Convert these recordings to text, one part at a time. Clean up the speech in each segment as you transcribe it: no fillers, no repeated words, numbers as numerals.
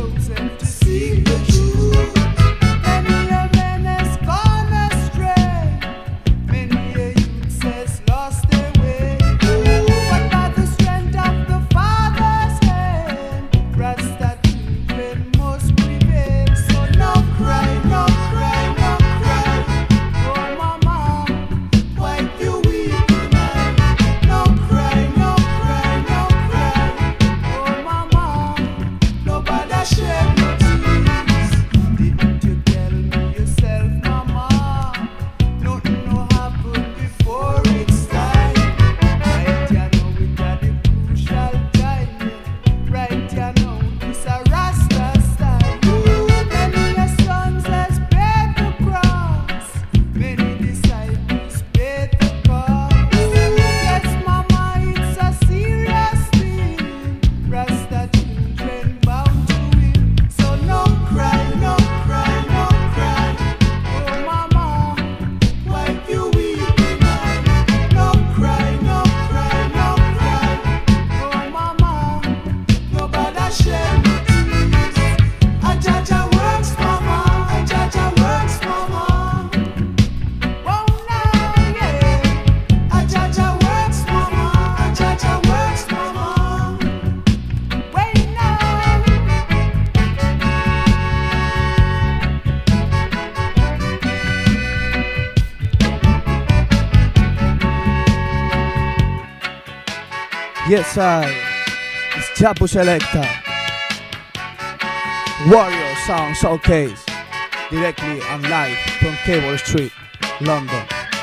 chosen to seek the truth. Many a man has gone astray, many a youth has lost their way. But by the strength of the Father's hand, Rasta children must prevail. So no cry, no cry, no cry. Oh mama, wipe your weeping eye. No cry, no cry, no cry. Oh mama, nobody shed no tears. Didn't you tell me yourself, mama? Nothing no happen before it's time. Right, you know it at the crucial time. Right, you know this a Rasta style. Many a sons has paid the cross, many disciples paid the cost. Yes, mama, it's a serious thing. Rasta children bound to win. So no cry, no cry, no cry. Oh mama, wipe your weeping eye. No cry, no cry, no cry. Oh mama, nobody shed no tears. A Jaja works, mama. A Jaja works, mama. Oh now, yeah. A Jaja works, mama. A Jaja works, mama. Wait now. Yes, it's Chapu Selecta. Warrior Sound Showcase. Directly and live from Cable Street, London.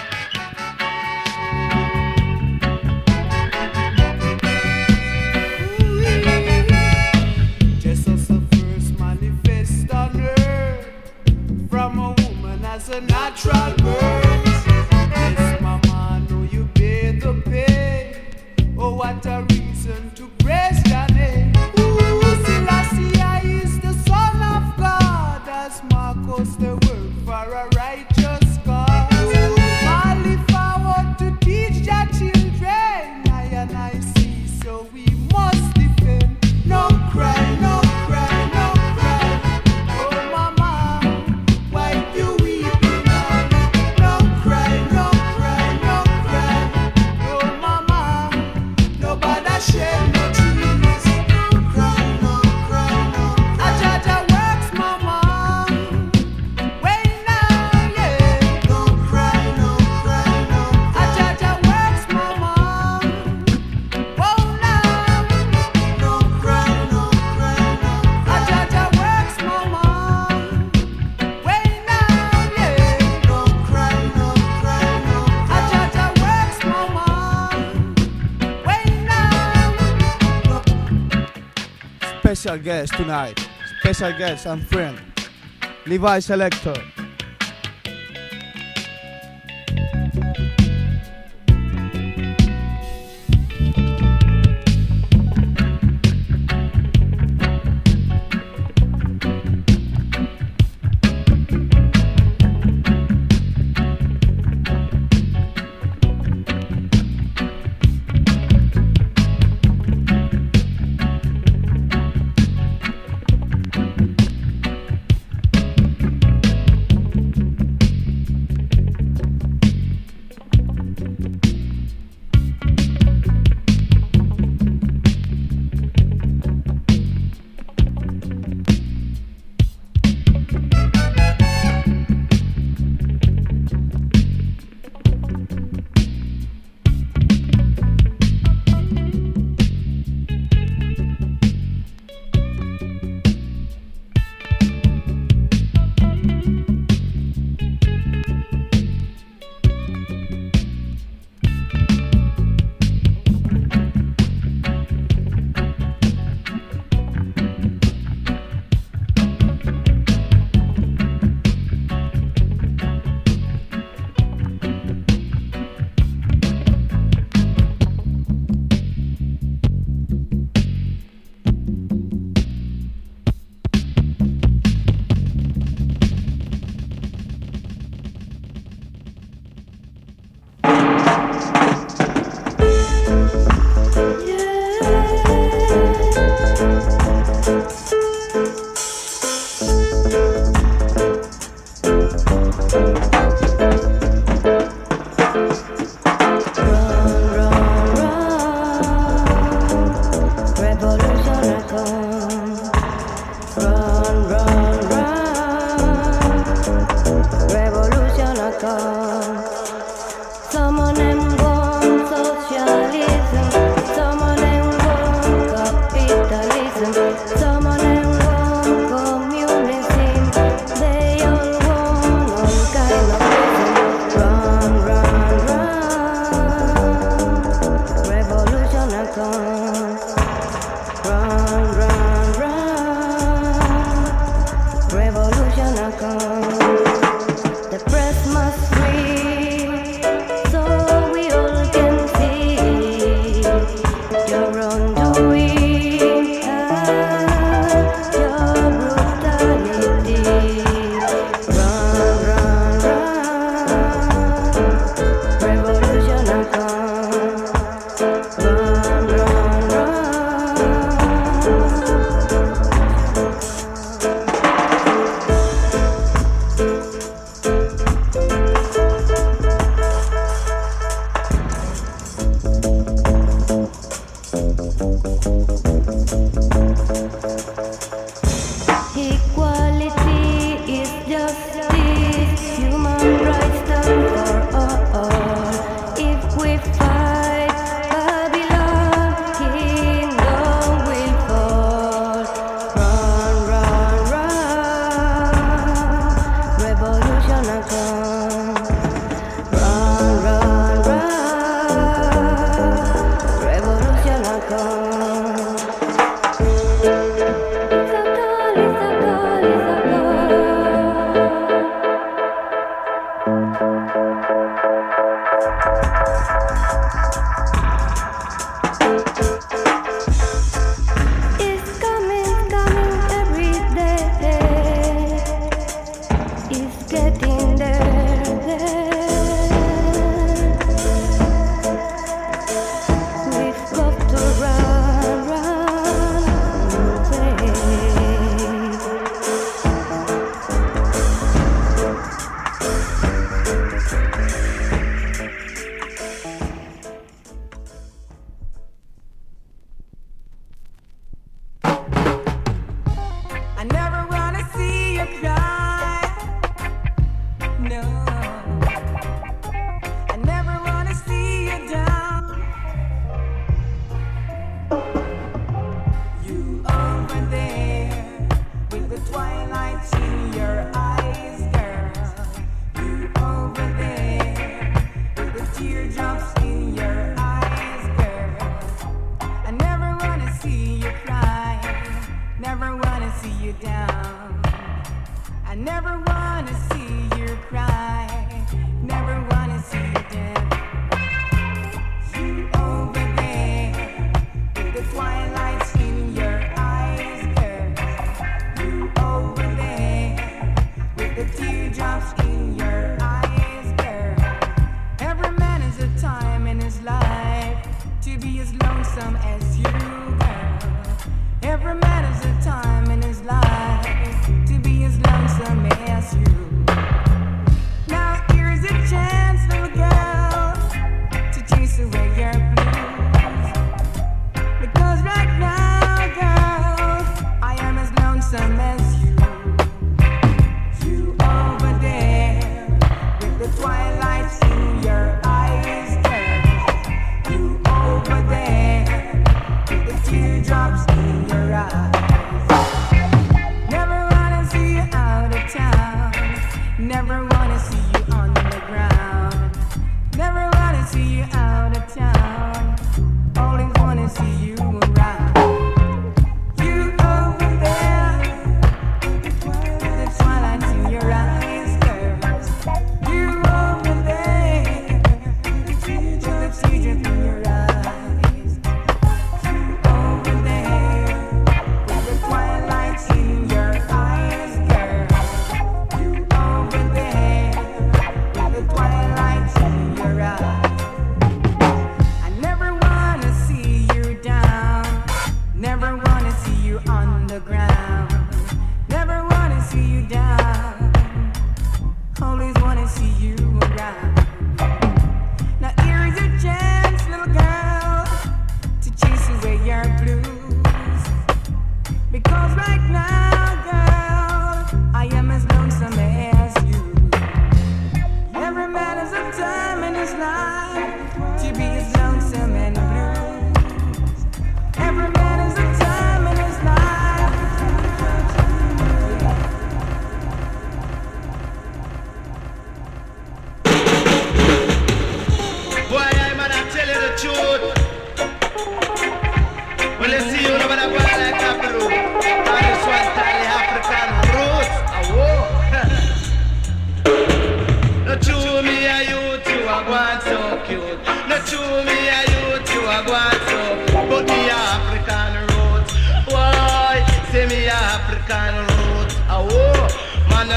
Jesus the first manifest on earth from a woman as a natural birth. Yes, mama, know you pay the pay. Oh, what a reason to praise your name. Selassie is the Son of God, as Marcos the work for a righteous cause. Mali forward to teach your children. I and I see, so we must defend. No cry, no cry, no cry. Oh mama, wipe your weeping eye. No cry, no cry, no cry. Oh mama, nobody shed no tears. No cry, no cry, no cry. A Jaja works, mama. Wait now, yeah. No cry, no cry, no cry. A Jaja works, mama. Whoa now. No cry, no cry, no cry. A Jaja works, mama. Wait now, yeah. No cry, no cry, no cry. A Jaja works, mama. Wait now. Special guest tonight. Special guest and friend. Levi Selector. Now here's a chance.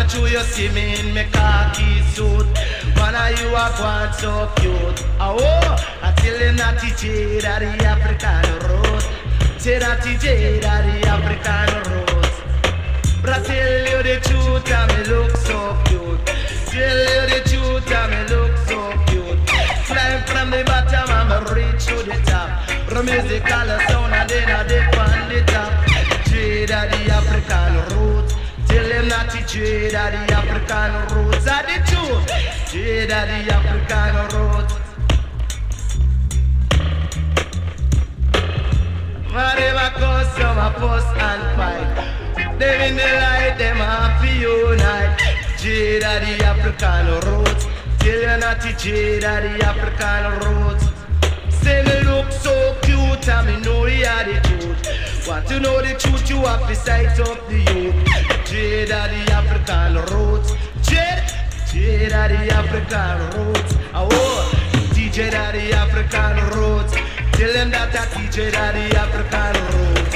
true you see me in me khaki suit. Man, you are born so cute. Oh, I tell you not TJ that the African road. Say that TJ that the African road. But I tell you the truth, and me look so cute. Tell you the truth, and me look so cute. Flying from the bottom, and me reach to the top. The musical sound, and then I dip on the top. TJ that the African road. Tell them not to trade at the African roots are the truth. Trade at the African roots. Whatever cause some a fuss and fight. Them in the light, them happy unite. Trade at the African roots. Tell you not to trade at the African roots. Say me look so cute and me know you are the truth. Want to know the truth, you have to sight up the youth. Trade at the African roots. Trade at the African roots. Oh, DJ at the African roots. Tell them that I DJ at the African roots.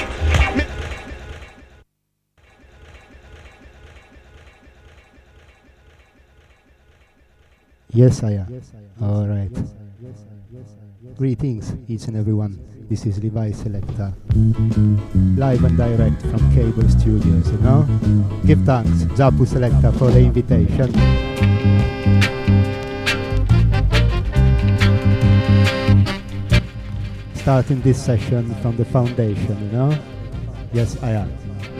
Yes, I am. All right. Greetings, each and everyone. This is Levi Selector, live and direct from Cable Studios, you know. Give thanks, Japu Selector, for the invitation. Starting this session from the foundation, you know. Yes, I am.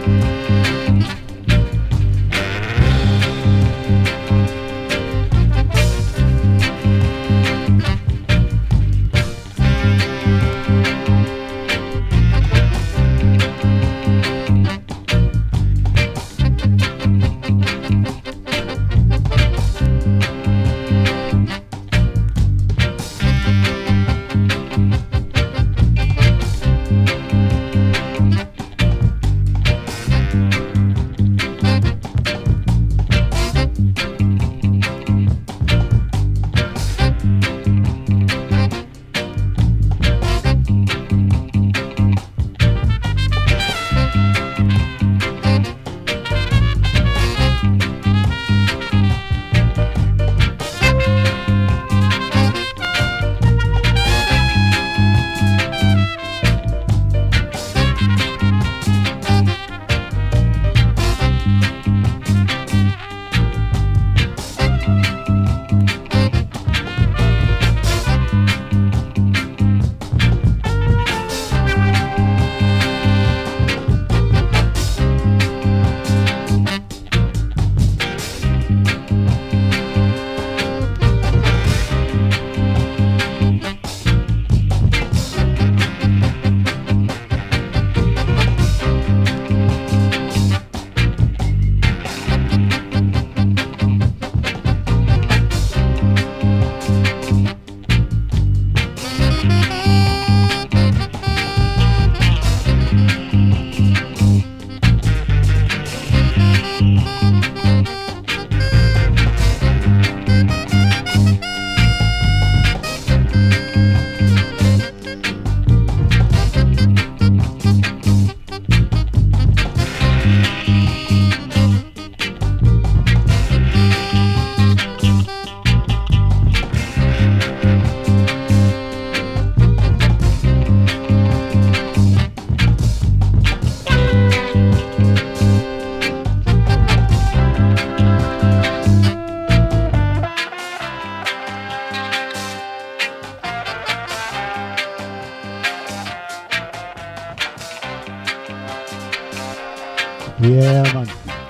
Yeah, man.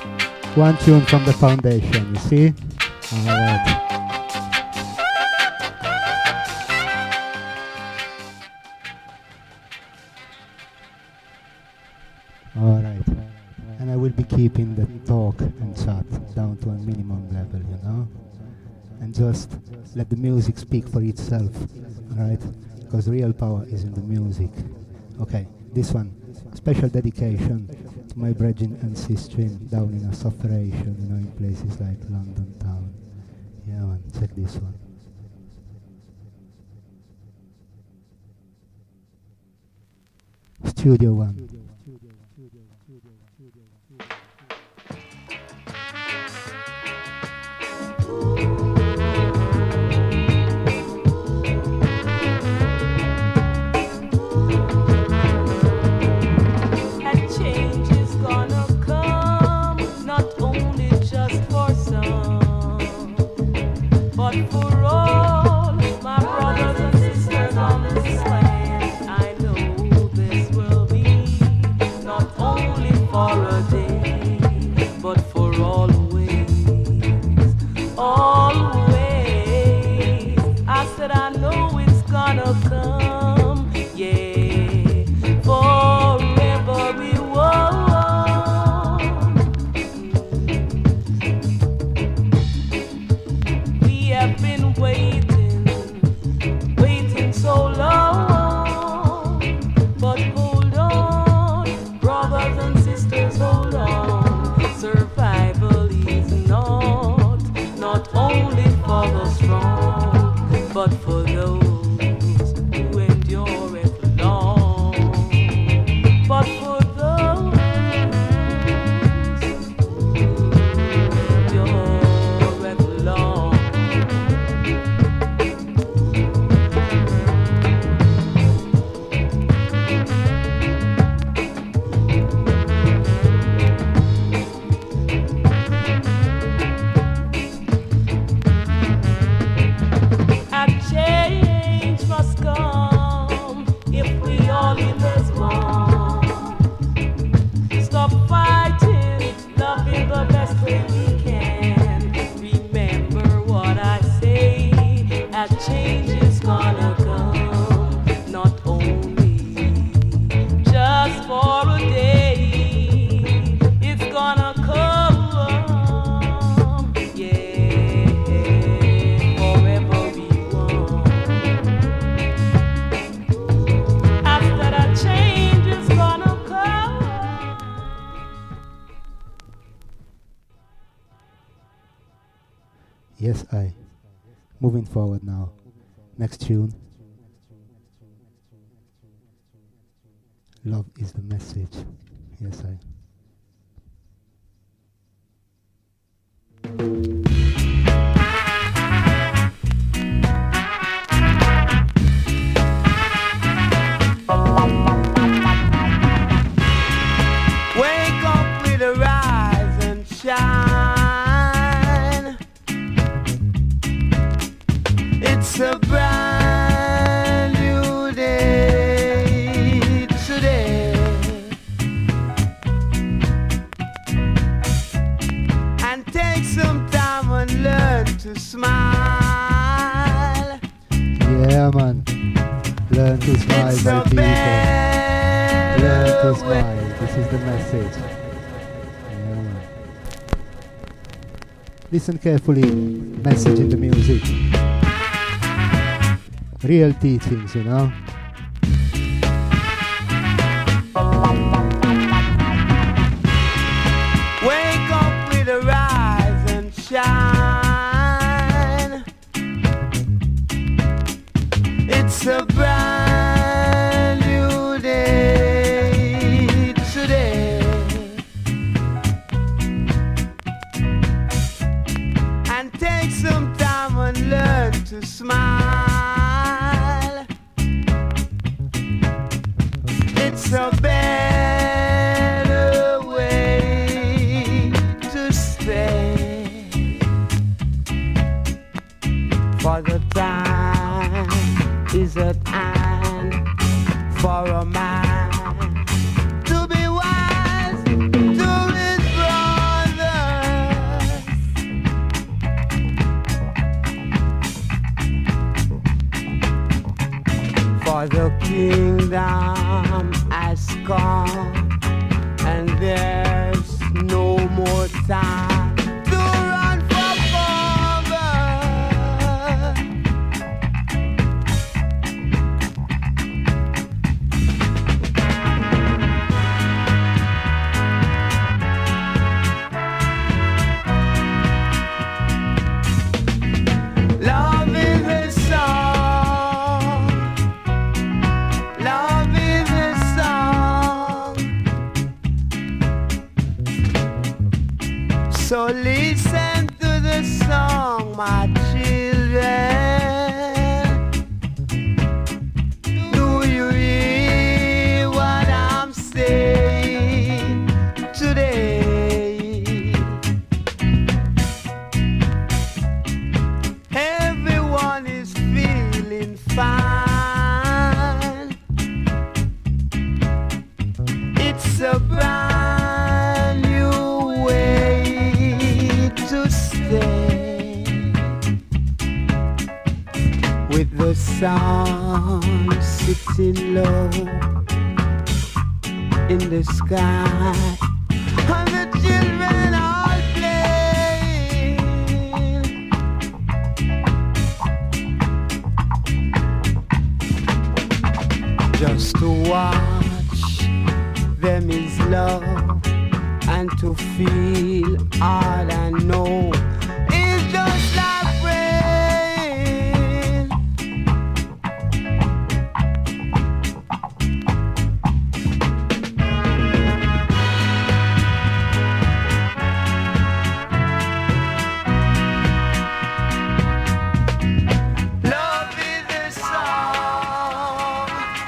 One tune from the foundation, you see? Alright. Alright. And I will be keeping the talk and chat down to a minimum level, you know? And just let the music speak for itself, alright? Because real power is in the music. Okay, this one, special dedication to my brethren and sisters down in a sufferation, you know, in places like London town. Yeah, man, check this one. Studio One. Yes, I. Moving forward now. Next tune. Love is the message. Yes, I. Wake up with a rise and shine. It's a brand new day today. And take some time and learn to smile. Yeah, man. Learn to smile, It's my a people. Learn to better smile. way. This is the message. Yeah, man. Listen carefully. Message in the music. Real teachings, you know. Wake up with a rise and shine. It's a brand new day today. And take some time and learn to smile. It's a better way to stay. For the time is at hand for a man to be wise to his brothers. For the kingdom has come, and there's no more time to run for cover. Love is a song. Love is a song. So listen to the song, my children. Do you hear what I'm saying today? Everyone is feeling fine. It's a brand new way to stay. With the sun sitting low in the sky, and the children all playing. Just to watch them is love, and to feel all I know is just like rain. Love is a song.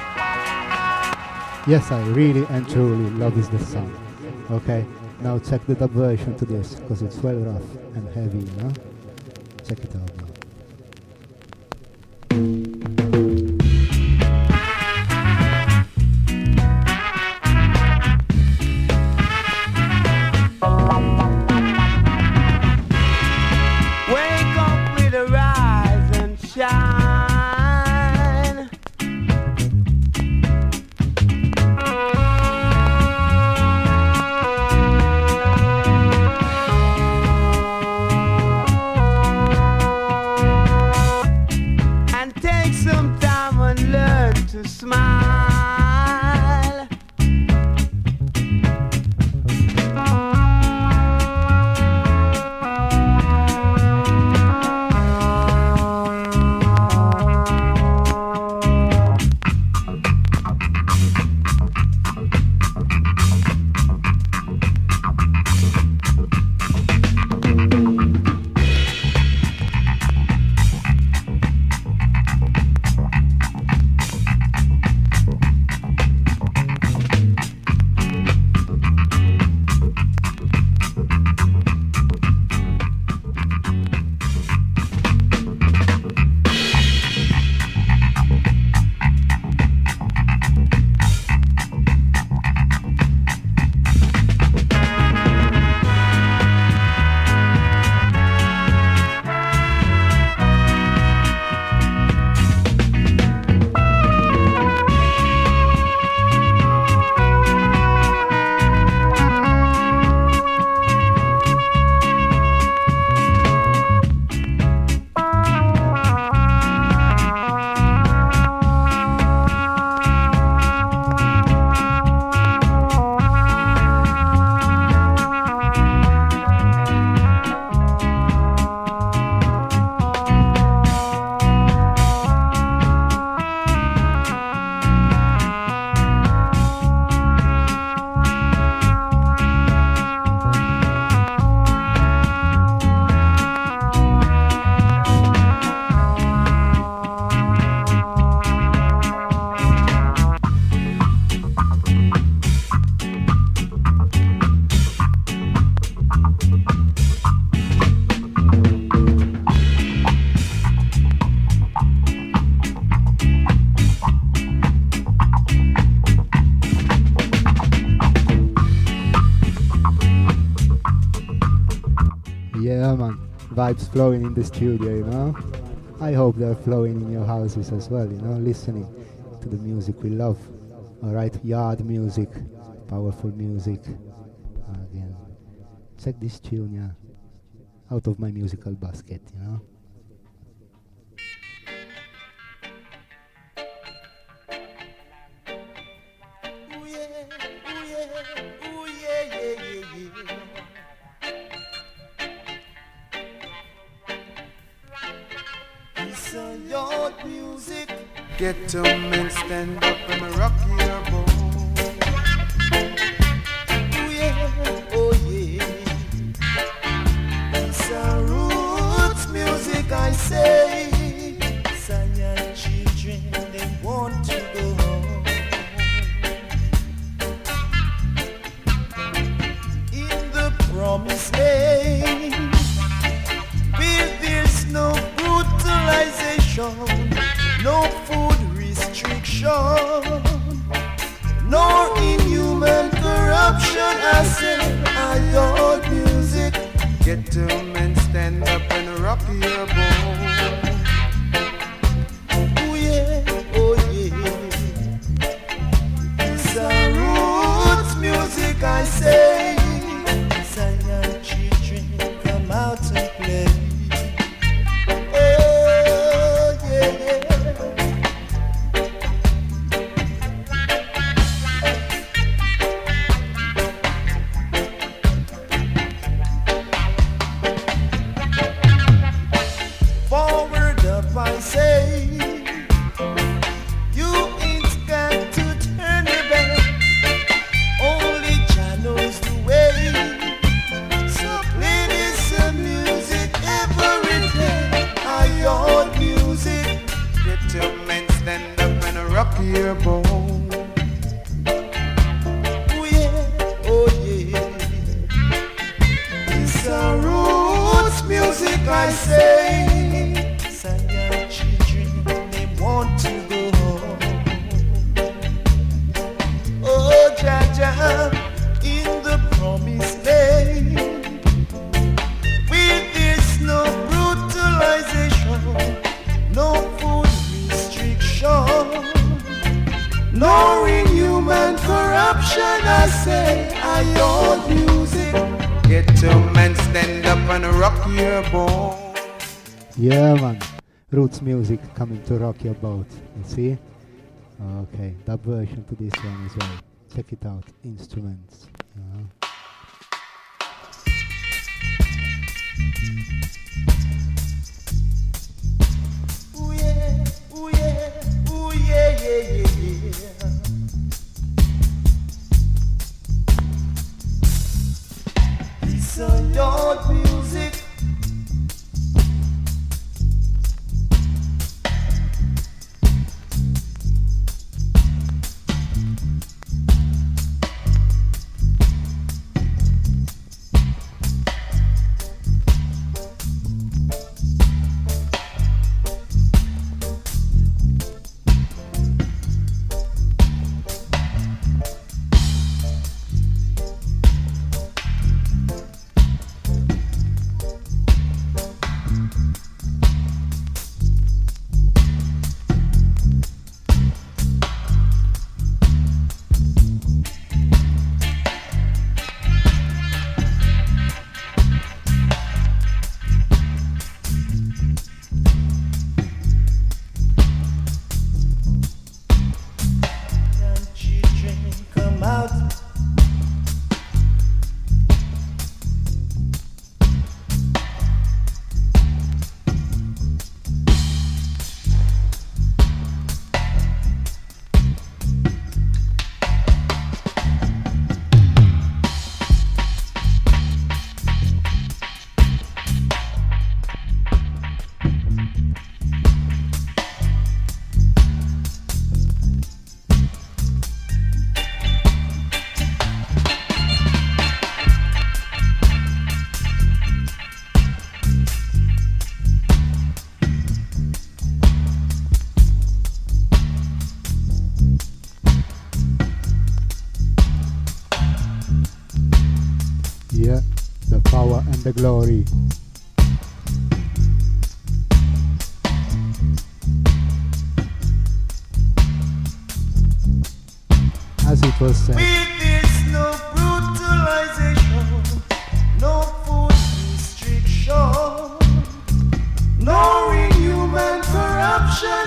Yes, I really and truly love is the song. Okay, now check the dub version to this, because it's well rough and heavy, you know? Check it out now. Wake up with a rise and shine. And take Yeah, man. Vibes flowing in the studio, you know? I hope they're flowing in your houses as well, you know? Listening to the music we love. Alright, yard music, powerful music. Again, check this tune, yeah. Out of my musical basket, you know? Ooh yeah, ooh yeah, ooh yeah, yeah, yeah, yeah. It's a yard music. Get to men, stand up and rock your boat. Ooh yeah, oh yeah. It's a roots music, I say. Zion children, they want to go home. In the promised land, where there's no brutalization, no food restriction, nor inhuman corruption. I say, I adore music. Get to men, stand up and rock your boat. Ooh yeah, oh yeah. It's a roots music, I say. Zion children, come out and play. Oh yeah. Forward up, I say. You ain't got to turn your back. Only Jah knows the way. So play this music every day. I own music. Get your men, stand up and rock your boat. Oh yeah, oh yeah. It's a roots music, I say. Zion children, they want to go home. Oh Jah Jah, in the promised land, where there's no brutalization, no food restriction, no inhuman corruption. I say, I own music. Get to men, stand up and rock your boat. Yeah, man. Roots music coming to rock your boat. You see? Okay, dub version to this one as well. Check it out. Instruments. Ooh yeah, ooh yeah, ooh yeah, yeah, yeah, yeah. It's a yard music. the glory. As it was said, With this no brutalization, no food restriction, no inhuman corruption.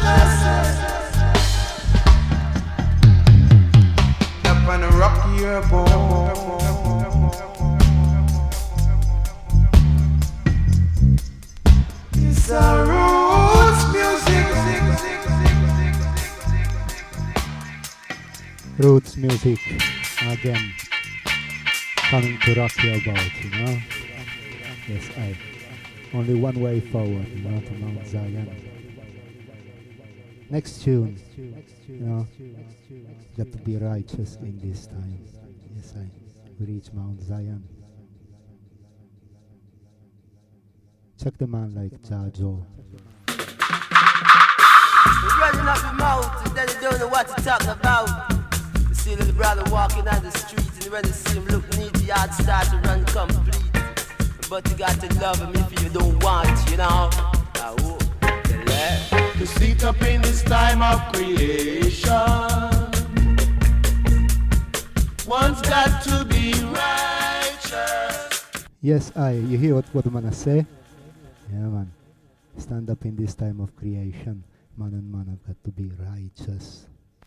Up on a rockier bone. It's a roots music. roots music again, coming to rock you about, you know. Yes, only one way forward, you know, to Mount Zion. Next tune, you know, got to be righteous in this time. Yes, we reach Mount Zion. Check the man like Jajo. You're running up your mouth and then you don't know what to talk about. You see a little brother walking down the street and when you see him look neat, the heart start to run complete. But you got to love him if you don't want, you know. To sit up in this time of creation, one's got to be righteous. Yes, you hear what the man I say? Yeah, man. Stand up in this time of creation. Man and man have got to be righteous.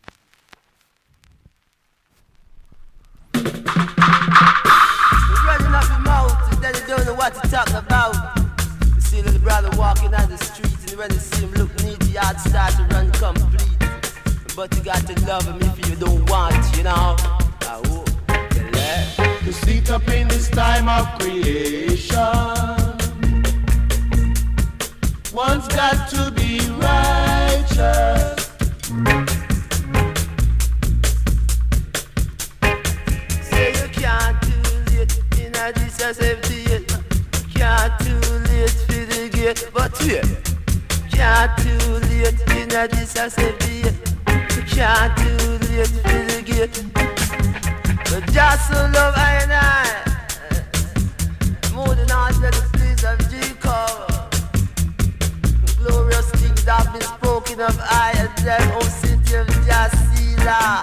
You're running up your mouth and then you don't know what to talk about. You see a little brother walking down the street and when you see him look neat, the heart start to run complete. But you got to love him if you don't want, you know. To sit up in this time of creation, one's got to be righteous. Say you can't too late in a this 78. Can't too late for the gate, but yeah. Can't too late in a this 78. Can't too late for the gate. But just so love I and I, more than all the please of Jacob. Glorious things have been spoken of I and them, O city of Jasila.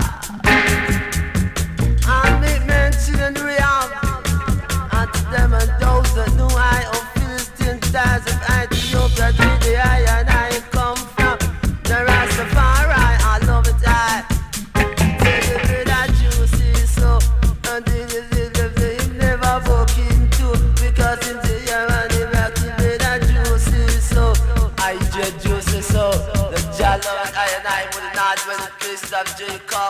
And make mention and reality unto them and those that know I, O Philistine ties of Ethiopia, to the I and I come from. The Rastafari, I love it, I. Tell you that juicy so, and the never walk into, because in the year and the back to that juicy so. I dread juicy so, the Jalo and I would not when the place of Jacob.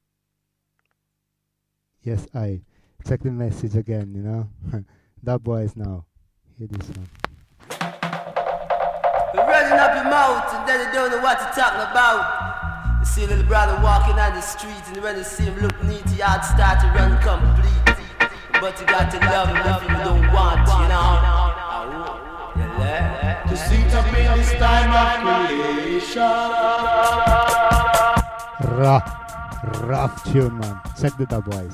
Yes, check the message again, you know. That boys now. Hear this one. You're running up your mouth and then you don't know what to talk about. You see a little brother walking down the street and when you see him look neat, your heart start to run complete. But you got to love him if you don't want, you know. To sit up in this time of creation. Rough tune, man. Check the dub boys.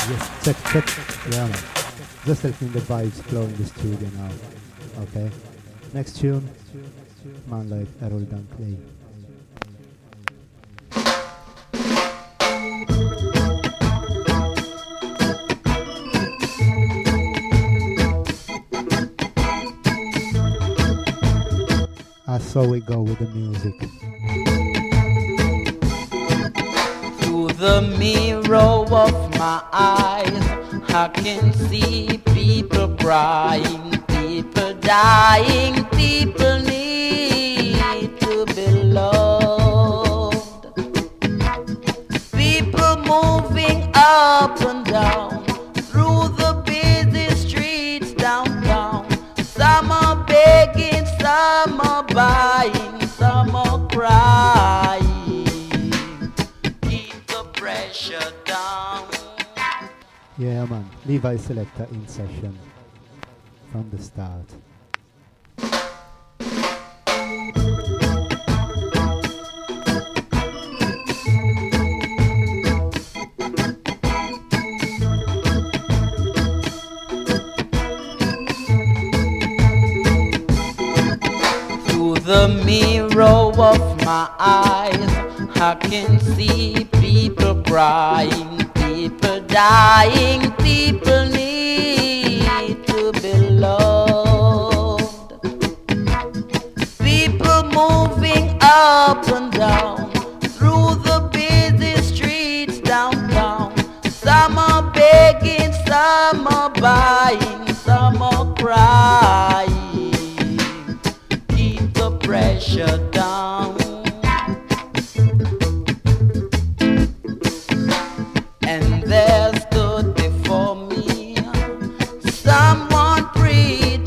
Yes, check. Yeah, man. Just letting the vibes flow in the studio now. Okay. Next tune, man like Errol Dunkley. That's how we go with the music. Through the mirror of my eyes, I can see people crying, people dying, people need to be loved. People moving up and down through the busy streets downtown. Some are begging, some are buying, some are crying. Keep the pressure down. Yeah, man. Levi Selector in session from the start. Through the mirror of my eyes, I can see people crying, people dying, people need to be loved. People moving up and down through the busy streets downtown. Some are begging, some are buying, some are crying. Keep the pressure down. And there stood before me someone preaching,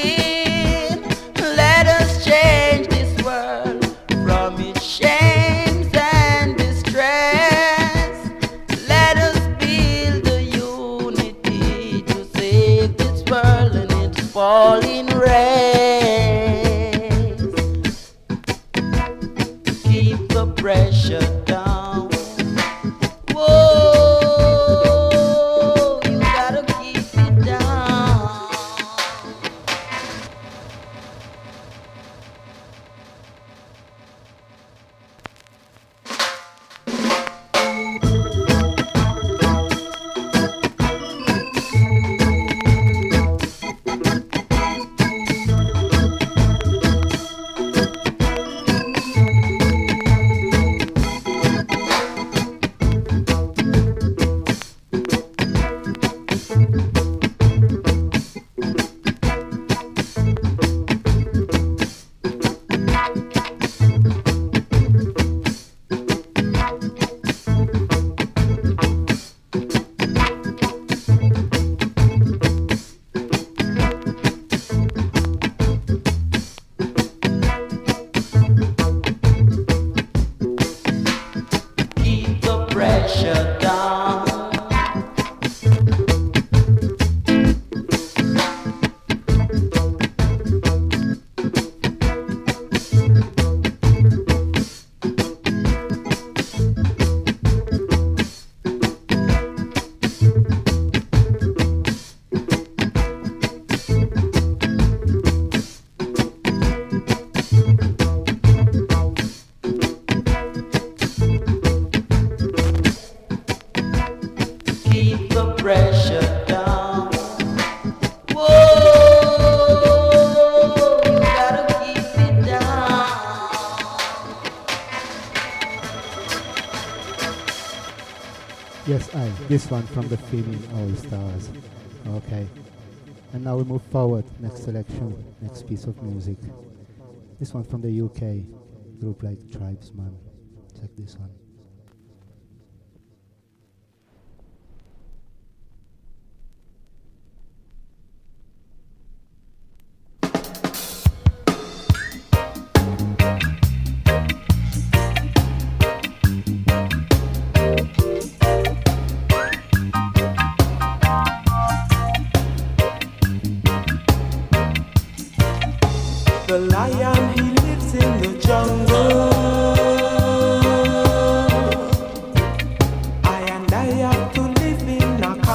let us change this world from its shames and distress. Let us build a unity to save this world and its falling race. Keep the pressure down. Whoa, you gotta keep it down. Keep the pressure down. Keep the pressure down. Whoa, you gotta keep it down. Yes, this one from the Feeling All Stars. Okay. And now we move forward. Next selection, next piece of music. This one from the UK, group like Tribesman. Check this one. The lion, he lives in the jungle. I and I have to live in a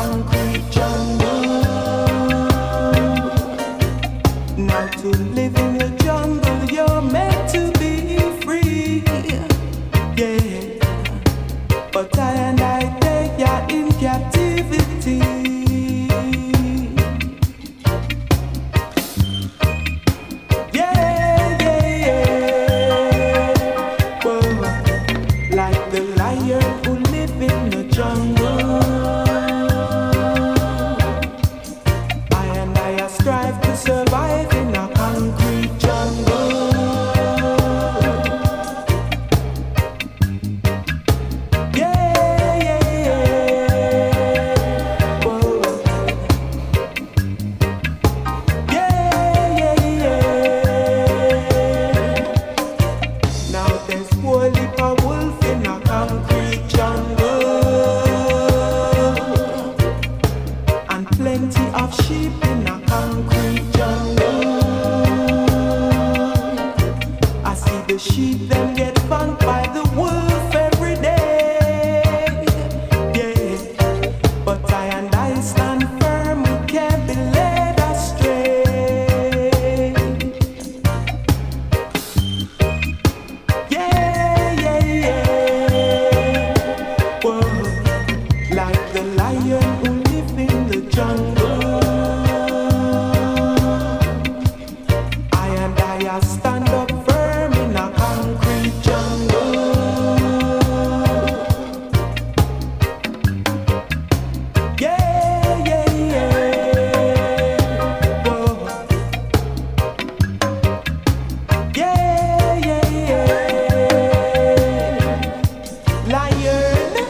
the lion who live in the jungle. I stand up firm in a concrete jungle. Yeah, yeah, yeah. Whoa. Yeah, yeah, yeah. Lion.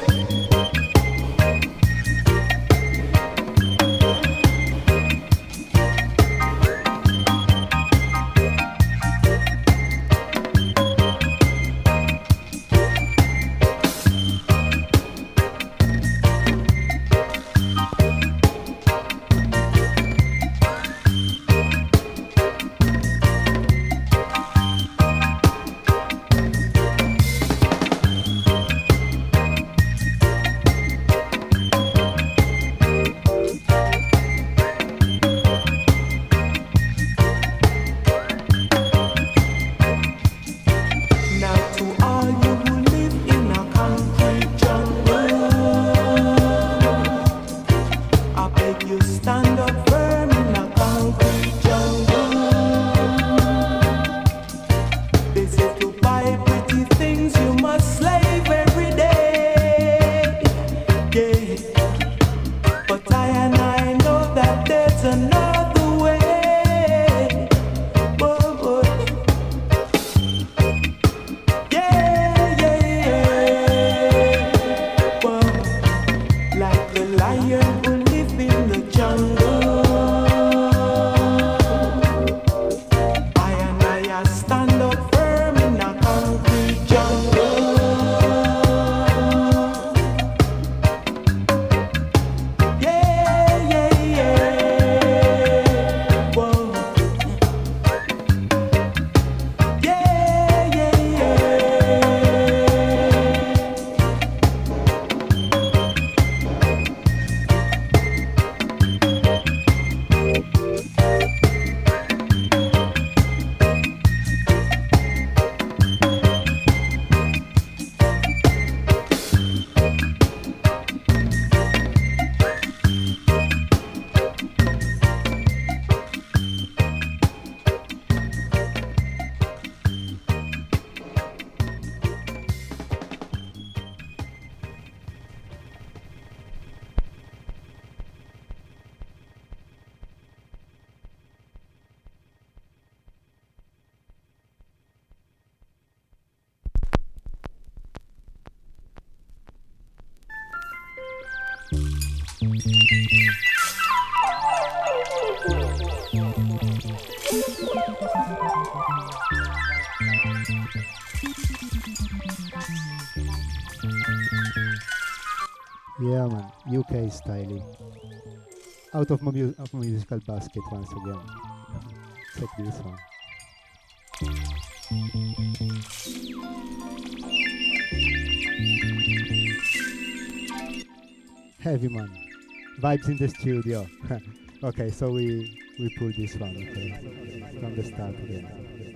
Yeah, man, UK style. Out of my musical basket once again. Check this one. Heavy, man. Vibes in the studio. Okay, so we pull this one, okay, from the start again.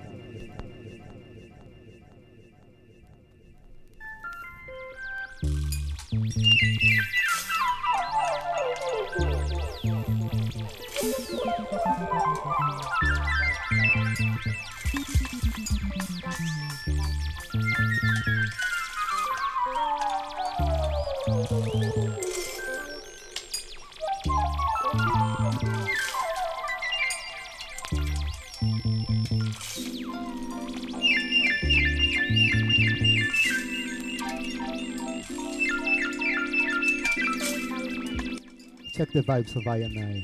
Check the vibes of I&I.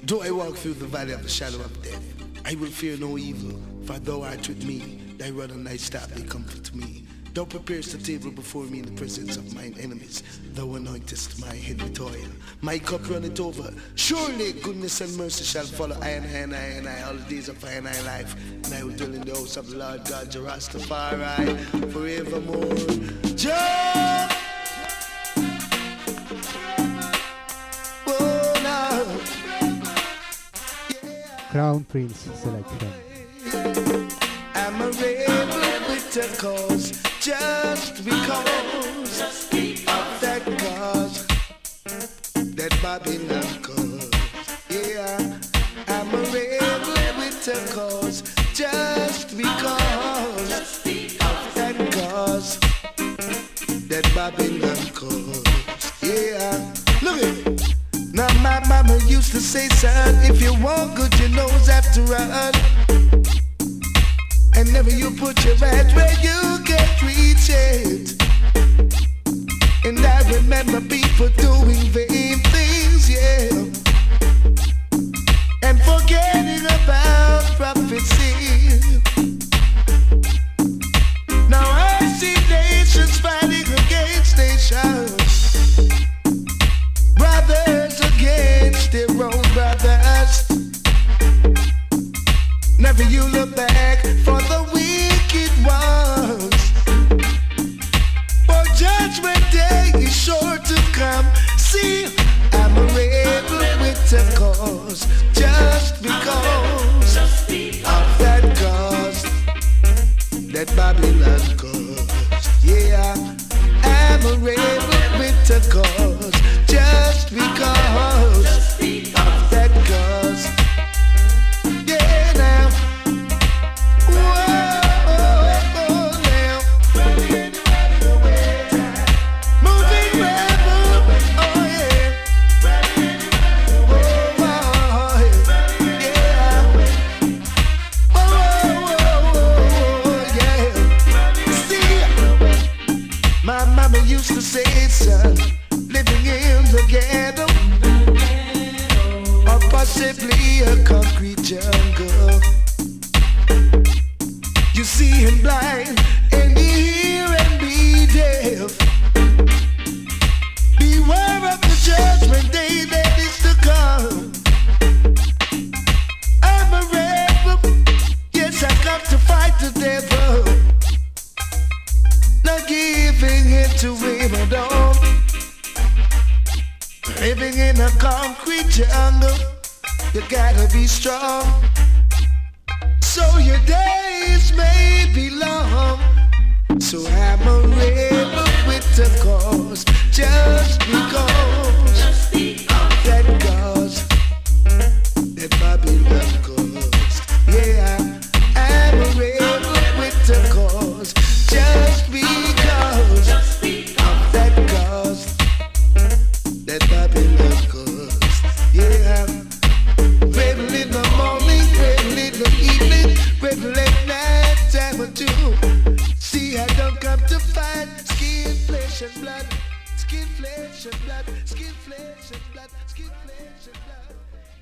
Though I walk through the valley of the shadow of death, I will fear no evil, for thou art with me. Thy rod and thy staff, they comfort me. Thou preparest the table before me in the presence of mine enemies. Thou anointest my head with oil. My cup runneth over. Surely goodness and mercy shall follow I and I all the days of I and I life. And I will dwell in the house of the Lord God, Rastafari, forevermore. Jah! Crown Prince selection. I'm a rebel with a cause, just because of that cause, that Babylon cause. Yeah, I'm a rebel with a cause, just because of that cause, that Babylon cause. Yeah, look at it. Now my mama used to say, son, if you want good, your nose have to run. And never you put your hand where you can't reach it. And I remember people doing vain things, yeah, and forgetting about prophecy. Now I see nations fighting against nations, brothers against their own brothers. Never you look back for the wicked ones, for judgment day is sure to come. See, I'm a rebel with a cause, just because of that cause, that Babylon cause. Yeah, I'm a rebel with a cause, just because of that cause. Yeah, now. Whoa, now. Moving rebel, oh yeah. Oh, yeah. Oh, yeah. See, my mama used to say, son, living in the ghetto, or possibly a concrete jungle. You see him blind, and you hear and be deaf. Beware of the judgment day that is to come. I'm a rebel, yes, I come to fight the devil, not giving in to him at all. Living in a concrete jungle, you gotta be strong, so your days may be long. So I'm a rebel with a cause, just because of that cause, that Babylon cause. Yeah, I'm a rebel with a cause, just because of that cause, that Babylon cause. Yeah, rebel in the morning, rebel in the evening, rebel at night time or two. See, I don't come to fight skin, flesh and blood, skin, flesh and blood, skin, flesh and blood, skin, flesh and blood.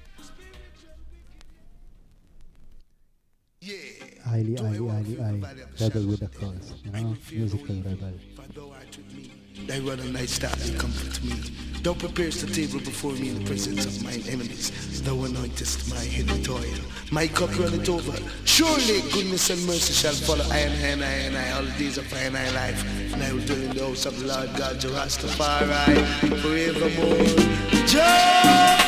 Yeah. Highly, rebel with a cause, you know, musical rebel. Thy rod and thy staff, they comfort me. Thou preparest the table before me in the presence of mine enemies. Thou anointest my head with oil. My cup runneth over. Surely goodness and mercy shall follow I and I all the days of I and I life. And I will dwell in the house of the Lord God, Rastafari, forevermore. Jah!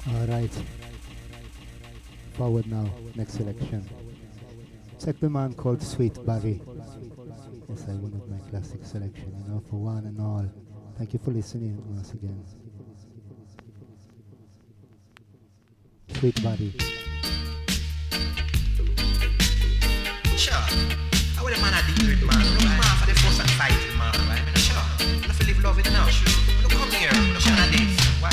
Alright, forward now, next selection. Check the man called Sweet Barry. Yes, one of my classic selection, you know, for one and all. Thank you for listening once again. Sweet Barry. Sure. I would a man I deal with, man. Look man for the force and fight, man. Right? I'm sure. I'm not live love it now. Look come here. Look on this. Why?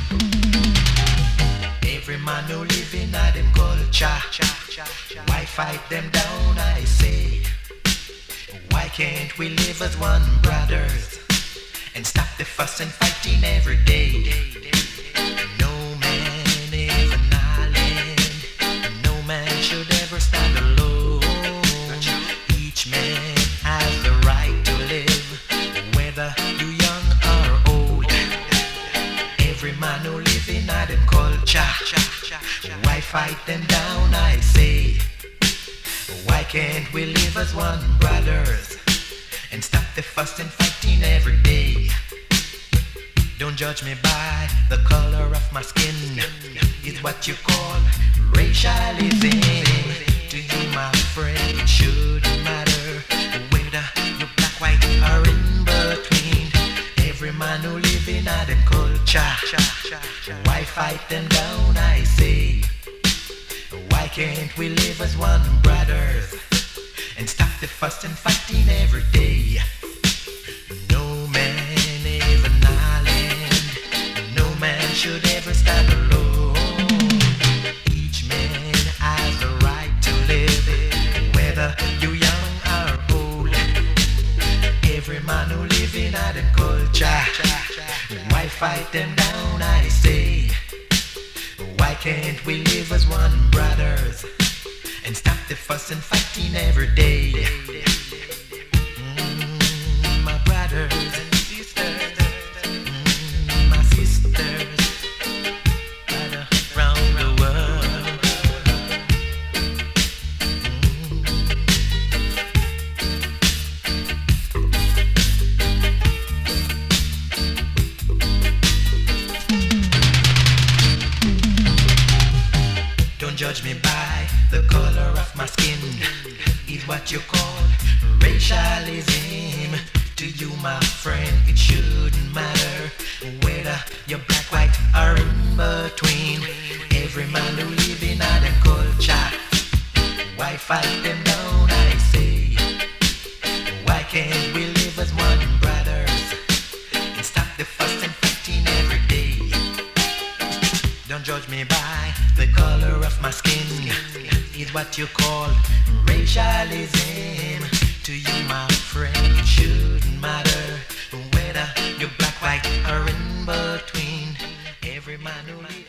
Every man who live in a them culture. Why fight them down, I say? Why can't we live as one brothers and stop the fuss and fighting every day? No man is an island. No man should ever stand alone. Each man has the right to live, whether you young or old. Every man who live in a them culture. Why fight them down, I say? Why can't we live as one brothers and stop the fuss and fighting every day? Don't judge me by the color of my skin. It's what you call racialism. To you, my friend, it shouldn't matter whether you're black, white, or in between. Every man who live in a them culture. Why fight them down, I say? Why can't we live as one brothers and stop the fuss and fighting every day? No man is an island. No man should ever stand alone. Each man has the right to live, whether you're young or old. Every man who live in a them culture. Why fight them down, I say? Why can't we live as one brothers and stop the fuss and fighting every day? My brothers and sisters, my sisters, right around the world. Don't judge me by the color of my skin. It's what you call racialism. To you, my friend, it shouldn't matter whether you're black, white, or in between. Every man who live in a them culture. Why fight them down, I say? Why can't we live as one brothers and stop the fuss and fighting every day? Don't judge me by the color of my skin. It's what you call racialism. To you, my friend, it shouldn't matter whether you're black, white, or in between. Every man who lives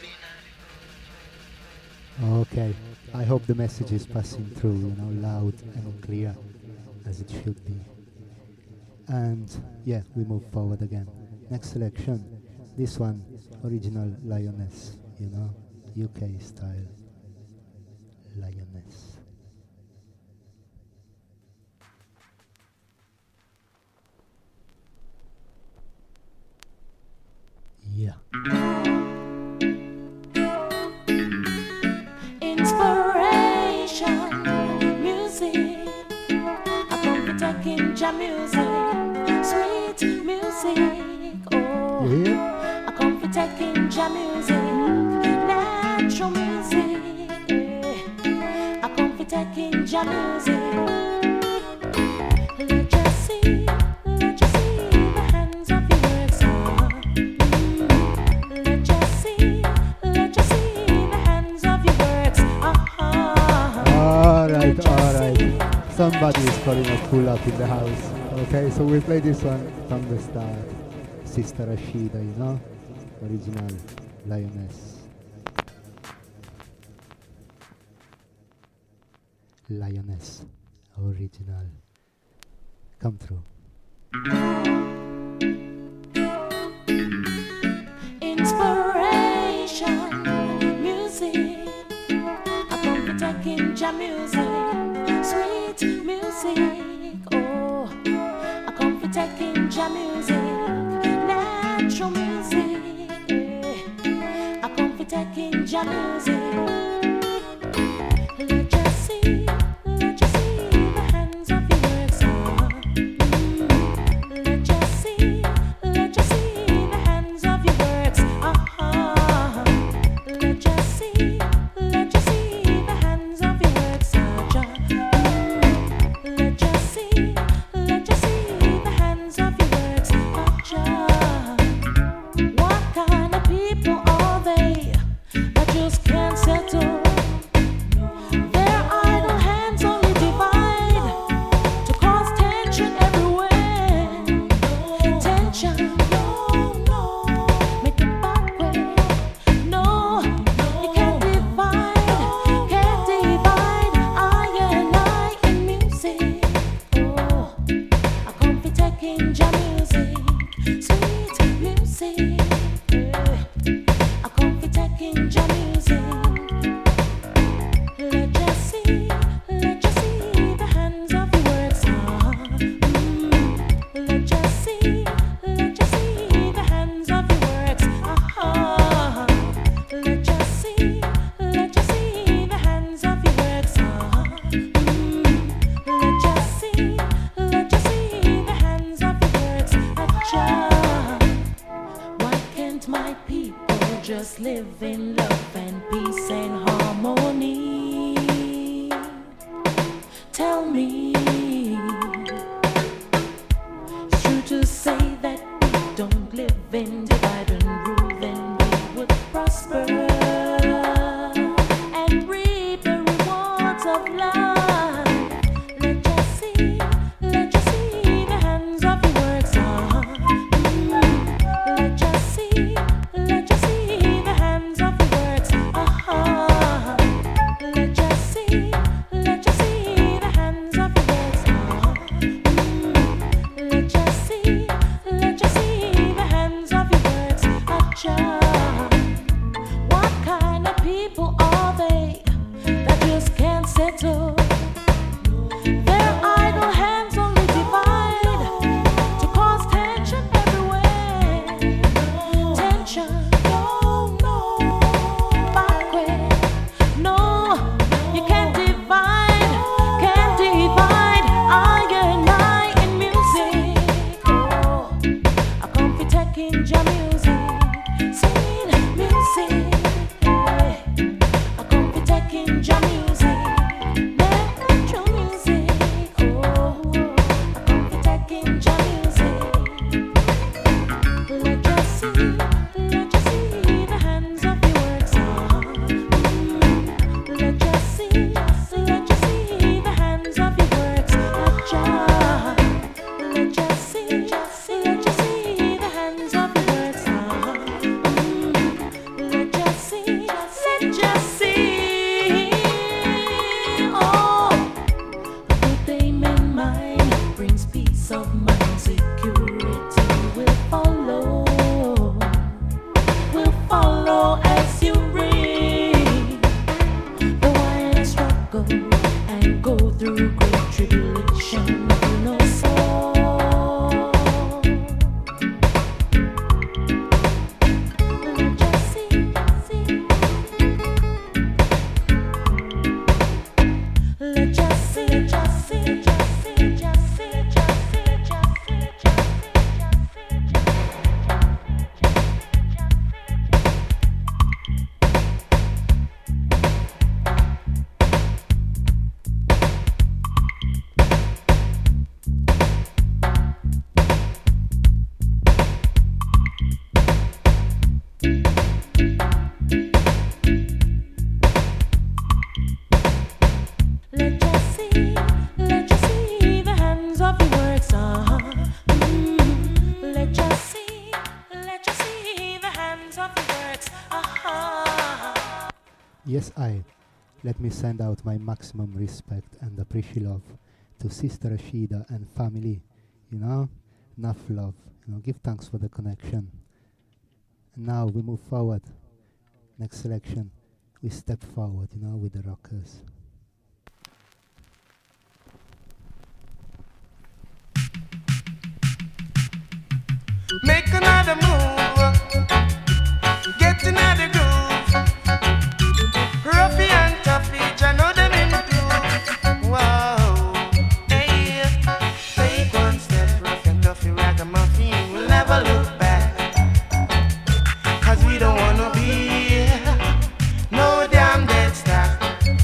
in Okay, I hope the message is passing through, you know, loud and clear, as it should be. And yeah, we move forward again. Next selection, this one, original Lioness, you know, UK style Lioness. Yeah. Inspiration, music. I come to take in your music, sweet music. Oh, Yeah. I come to take in your music, natural music. I come to take in your music. Let you see the hands of your works. Let you see the hands of your works. Alright. Somebody is calling a pull up in the house. Okay, so we play this one from the start. Sister Rashida, you know? Original Lioness. Lioness. Original. Come through. Inspiration, music. I come to take in your music, sweet music. Oh, I come to take in your music, natural music. I come to take in jam music. Let just see the hands of your works. Let just see the hands of your works. Let just see the hands of your works. Let just see the hands of your works. What kind of people are they that just can't settle? Their idle hands only divide to cause tension everywhere. Tension, make it backward. No, you can't divide I and I in music. Oh, I come for taking jam music, sweet music. I come for taking jam music. Let just see the hands of your works. Let just see the hands of your works. Let just see the hands of your works. Let just see the hands of your works. Why can't my people just live in love and peace and harmony? Tell me. It's true to say that we don't live in divide and rule, then we would prosper and reap the rewards of life. Let just see the hands of your works. Let just see the hands of your works. Let just see the hands of your works. Let just see the hands of your works. What kind of people are they that just can't settle? Their idle hands only divide to cause tension everywhere. Tension, backward. No, you can't divide I and I in music. Oh, I come for taking jam music, sweet music. I come for taking jam music, natural music. Oh, I come for taking jam music. Let just see the hands of your works. Let just see the hands of your works. Let just see the hands of your works. Let just see. Oh, a good aim in mind brings peace of mind. Security will follow as you read. Though I struggle and go through great tribulation, you know so. Let just see. Let just see. Let just see the hands of your works. Let just see the hands of your works. Yes, let me send out my maximum respect and appreciate love to Sister Rashida and family. Enough love. Give thanks for the connection. And now we move forward. Next selection, we step forward, with the rockers. Make another move, get another groove. we don't wanna be no damn dead stock.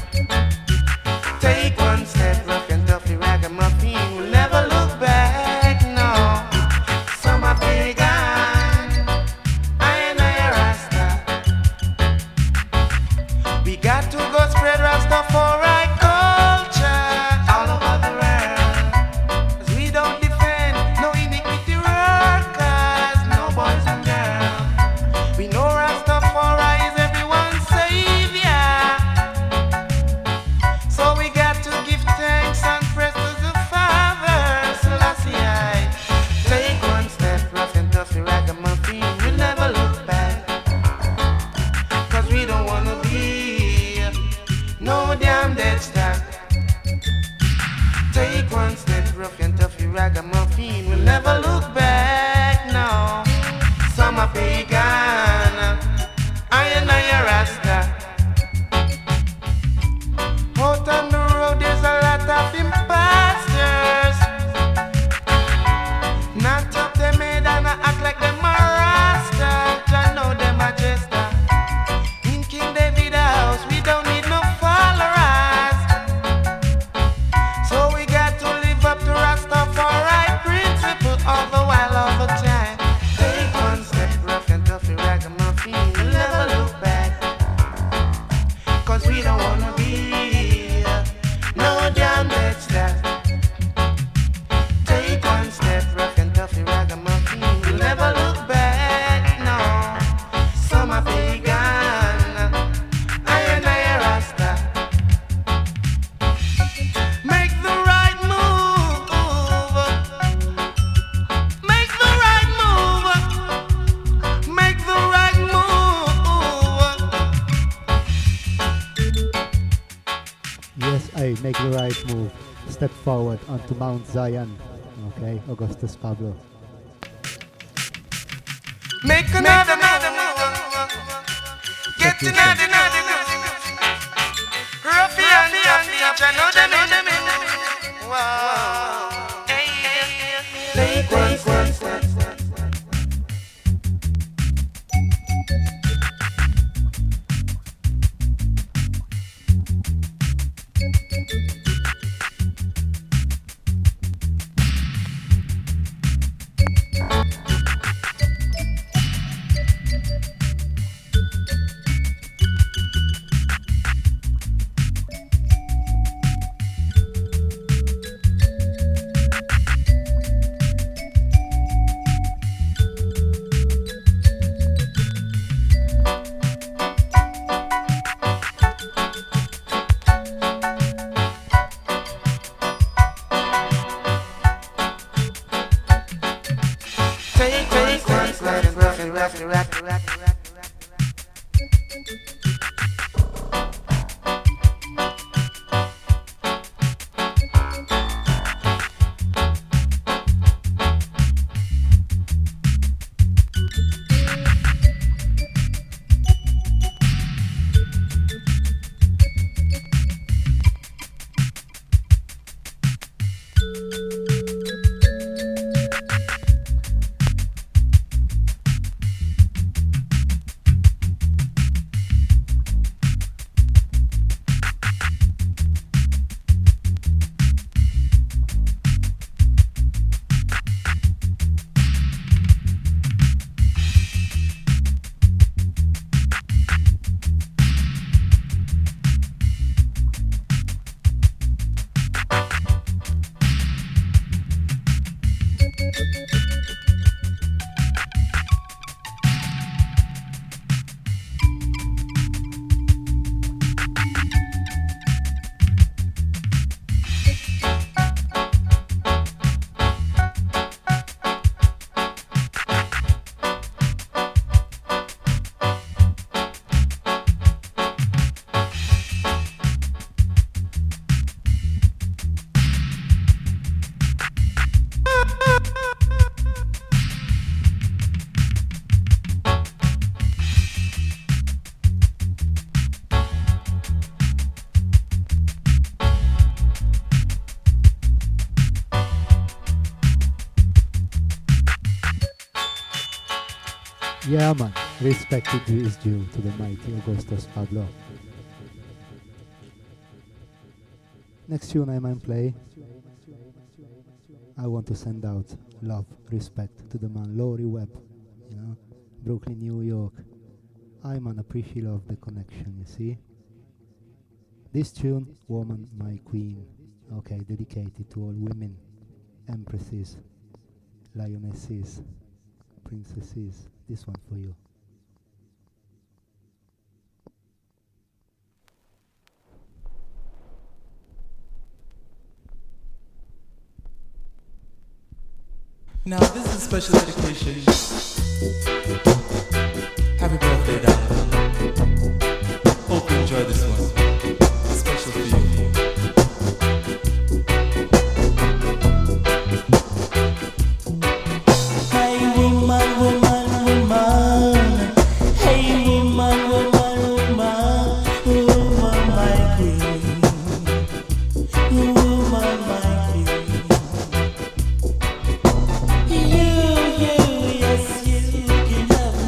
Take one step, rough and tough, ragamuffin, we'll never look back, no. Some are pagan, I and I a Rasta. We got to go spread Rastafari culture all over the world. 'Cause we don't defend no iniquity workers, no boys and girls. We know Rastafari is everyone's savior. So we got to give thanks and praise to the Father, Selassie I. Take one step, rough and tough, ragamuffin, we'll never look back. 'Cause we don't wanna be no damn dead stock. Take one step, rough and tough, ragamuffin, we'll never look back, no. Some are pagan, I and I a Rasta. Out on the road there's a lot of imposters. Not up them head and act like them a Rasta. I know them a jester. In King David house we don't need no followers. So we got to live up to Rastafari principle all the while, all the time. Take one step, rough and tough, ragamuffin, we'll never look back. 'Cause we don't wanna be no damn dead stock. Take one step, rough and tough, ragamuffin, we'll never look back, no. Some are pagan, I and I a Rasta. Make the right move, make the right move, make the right move. Yes, I make the right move. Step forward onto Mount Zion. Okay, Augustus Pablo. Make another move, get another move. Ruffian, I know them in. Wow. Take one step. Take one step, rough and rock. Yeah, man. Respect is due to the mighty Augustus Pablo. Next tune I might play, I want to send out love, respect to the man Laurie Webb, you know, Brooklyn, New York. I man appreciate love the connection, you see. This tune, Woman My Queen, okay, dedicated to all women, empresses, lionesses, princesses. This one for you. Now this is a special dedication. Happy birthday, darling. Hope you enjoy this one. It's special for you. Hey woman, woman, woman. Hey woman, woman, woman. Woman, my queen. Woman, my queen. You, yes, you can have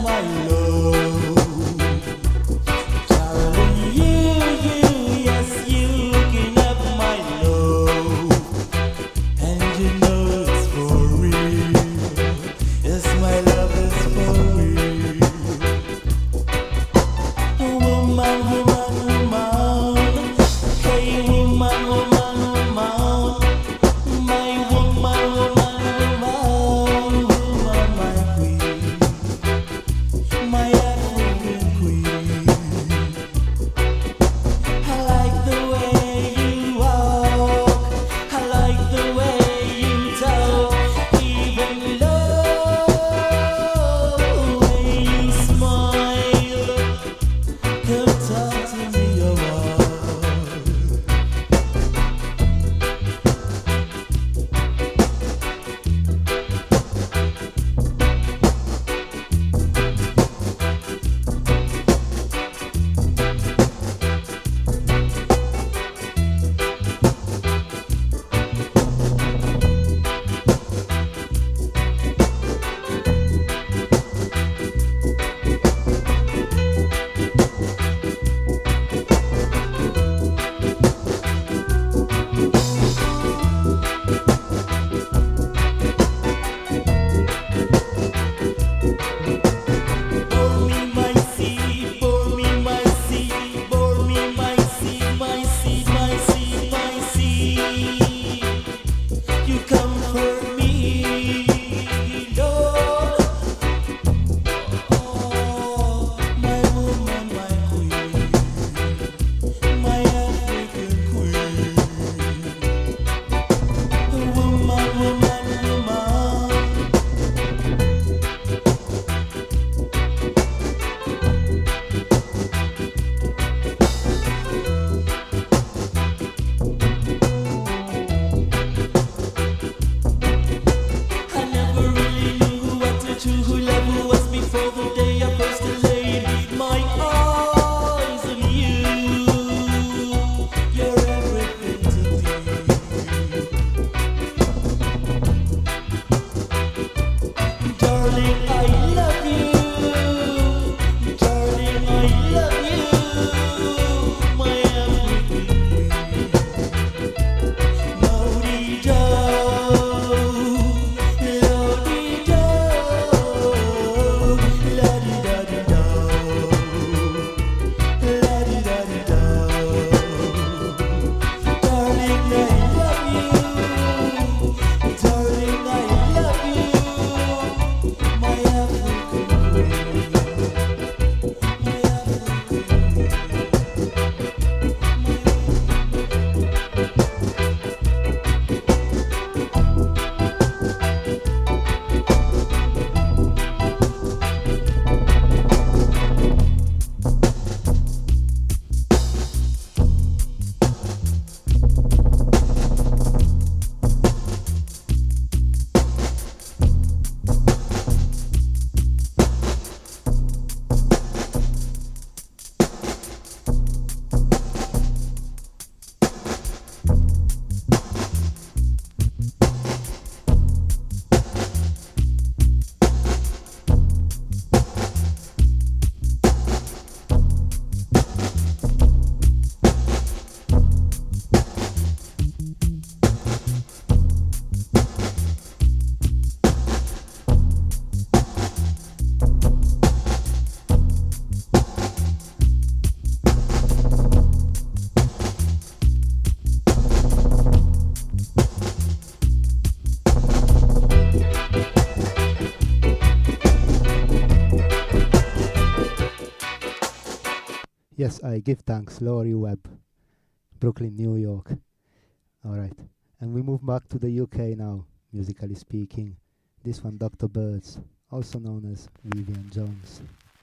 Yes, I give thanks, Laurie Webb, Brooklyn, New York. All right. And we move back to the UK now, musically speaking. This one, Dr. Birds, also known as Vivian Jones.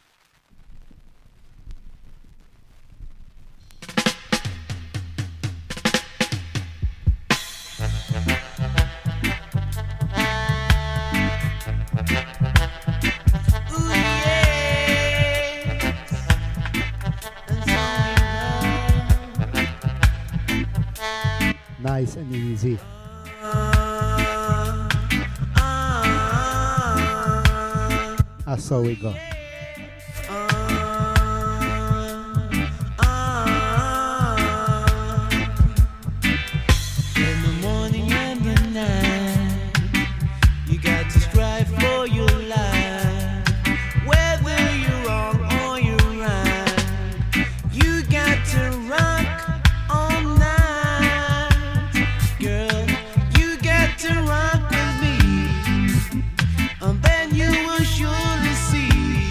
Nice and easy. That's how we go. In the morning and the night, you got to strive for your life. Whether you're wrong or you're right, you got to rock all night. Girl, you got to rock with me, and then you will surely see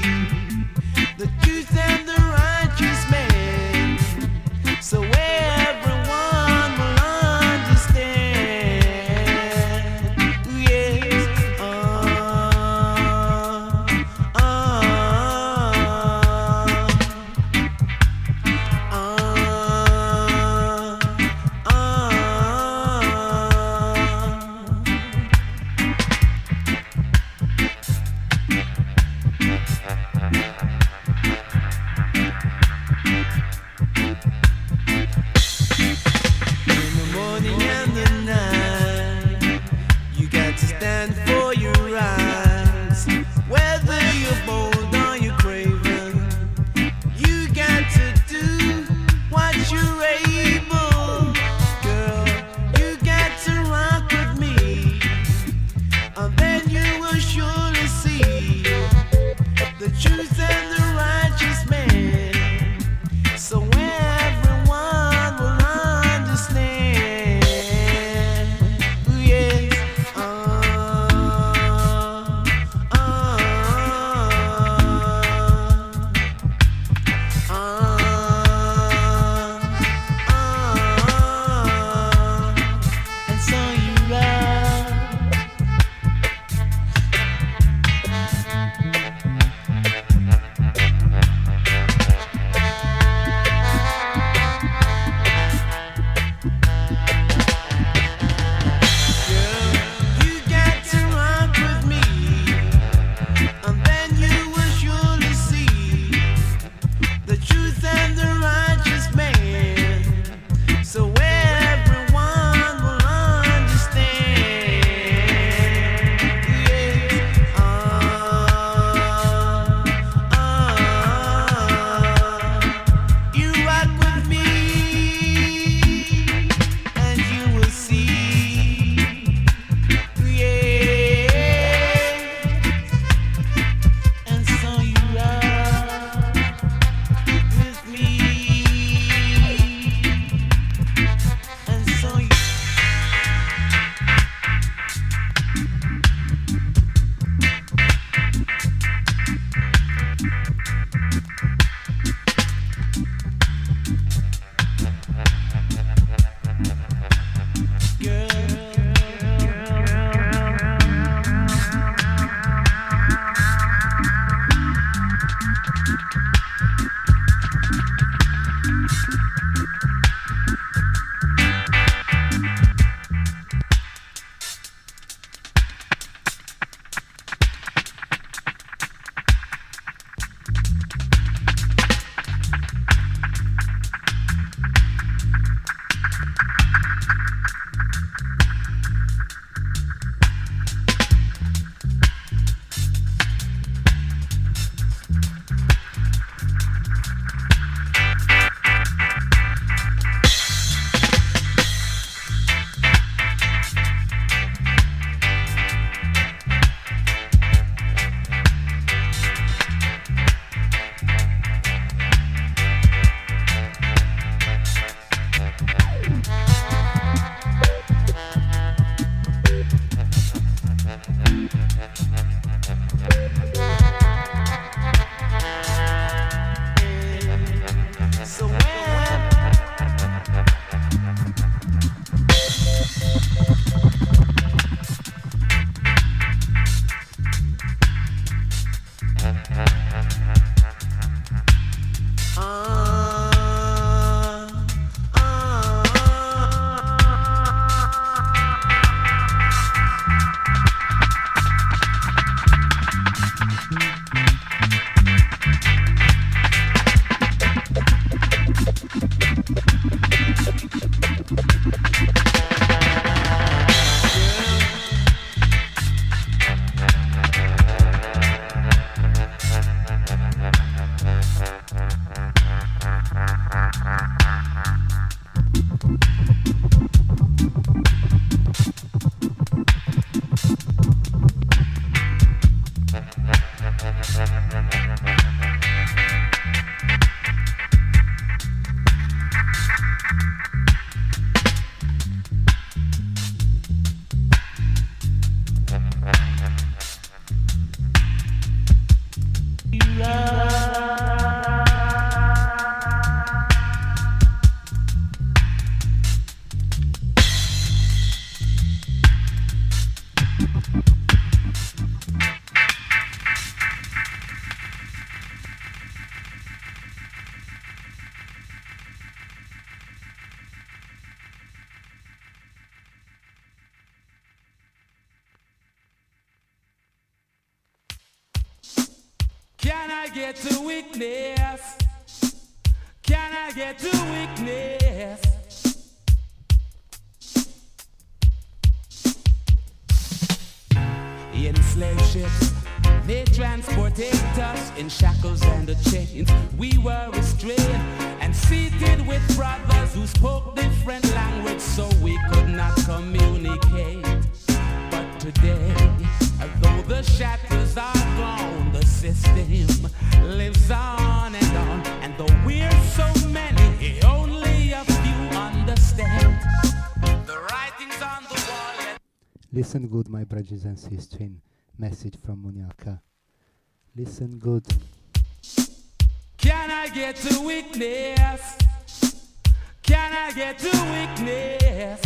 get to weakness? Can I get to weakness? In slave ships, they transported us in shackles and the chains. We were restrained and seated with brothers who spoke different language, so we could not communicate. But today, though the shackles are gone, the system lives on, and though we're so many, only a few understand the writings on the wall. Listen good, my brothers and sisters. Message from Munyaka. Listen good. Can I get to weakness? Can I get to weakness?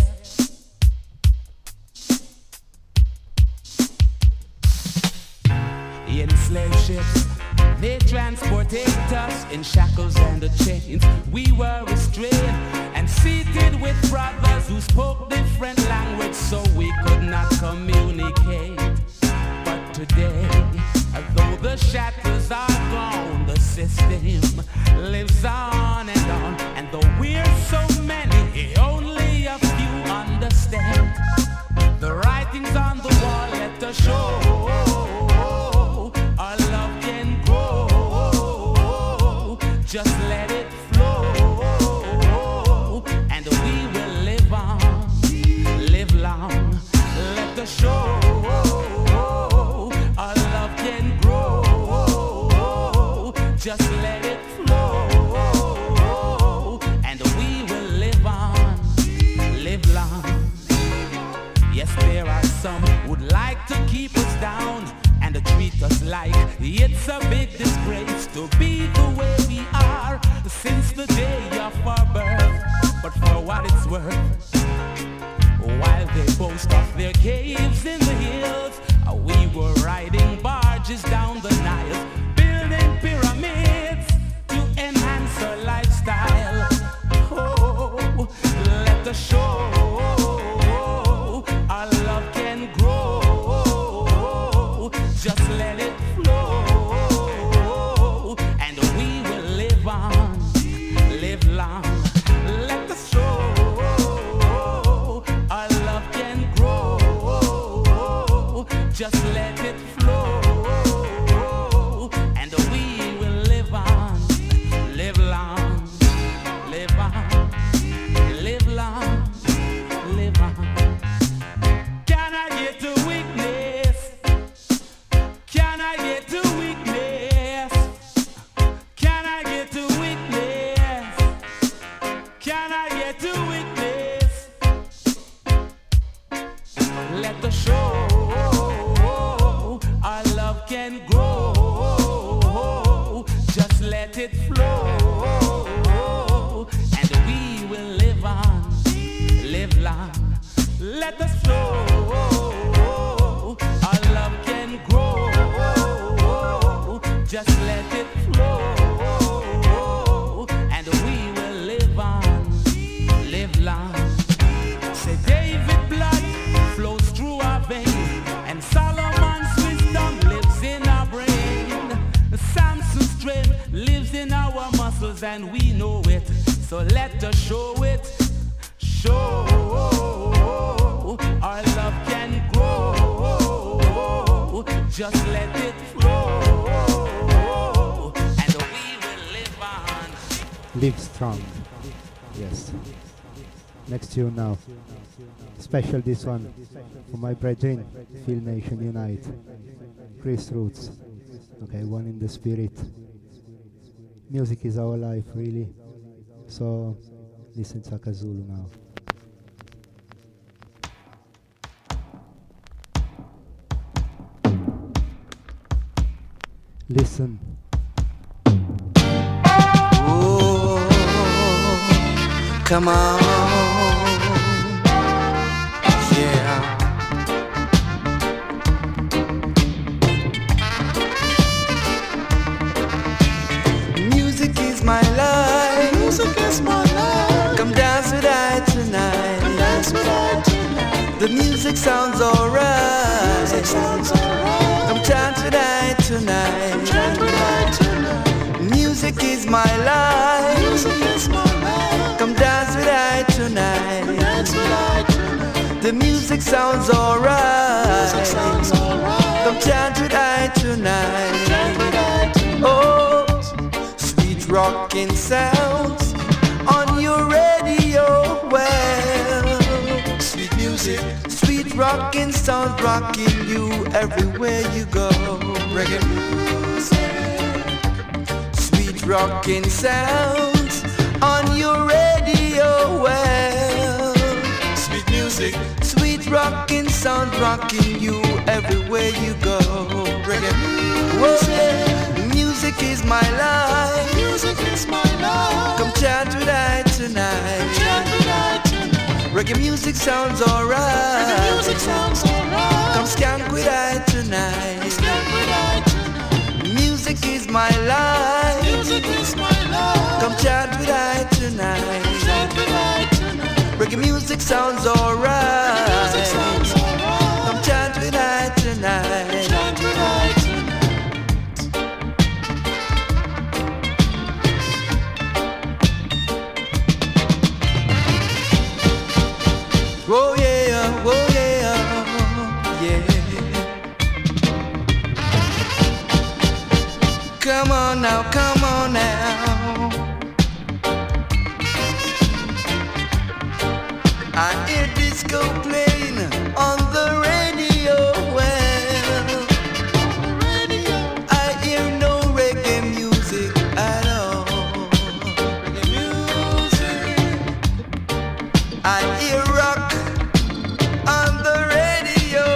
In slave ships, they transported us in shackles and the chains. We were restrained and seated with brothers who spoke different language, so we could not communicate. But today, though the shackles are gone, the system lives on, and though we're so many, only a few understand the writings on the wall. Let us show our love can grow. Just let it flow, and we will live on, live long. Let us show our love can grow. Just let it flow, and we will live on, live long. Yes, there are some who'd like to keep us down and to treat us like it's a big disgrace to be the way we are since the day of our birth. But for what it's worth, while they boast of their caves in the hills, we were riding barges down the Nile, building pyramids to enhance our lifestyle. Oh, let us show our love can grow. Just let it flow, and we will live on, live long. Let us show our love can grow. Just let it flow, and we will live on, live long, live on, live long, live on. Can I get to weakness? Can I get to weakness? Can I get to weakness? Can I get to weakness? Let the show our love can grow. Just let it flow, and we will live on, live long. Let us flow. Our love can grow. Just let it flow, and we will live on, live long. Say David blood flows through our veins, and Solomon's wisdom lives in our brain. Samson's strength lives in our muscles, and we know it. So let us show it. Show our love can grow. Just let it flow, and we will live on. Live strong. Yes. Next tune now. Special this one for my brethren, Feel Nation Unite. Chris Roots. Okay, one in the spirit. Music is our life, really. So listen to Akazulu now. Listen. Oh, come on, yeah. Music is my life. Music is my life. Come dance with I tonight. Come dance with I tonight. The music sounds alright. Come chant with I tonight. Chant with I tonight. sounds alright. Come chant with I tonight. Oh, sweet rocking sounds on your radio. Well, sweet music, sweet rocking sounds rocking you everywhere you go. Reggae music, sweet rocking sounds on your radio. Well, sweet music, sweet rocking sounds rocking you everywhere you go. Reggae music, music is my life. Music is my life. Come chant with I tonight. Reggae music sounds alright. Reggae music sounds alright. Come skank with I tonight. Music is my life. Music is my life. Come chant with I tonight. Reggae music sounds alright. Music sounds alright. Come chant with I tonight. Oh yeah, oh yeah, yeah. Come on now, come on now. I hear disco playing on the radio. Well, I hear no reggae music at all. Reggae music. I hear rock on the radio.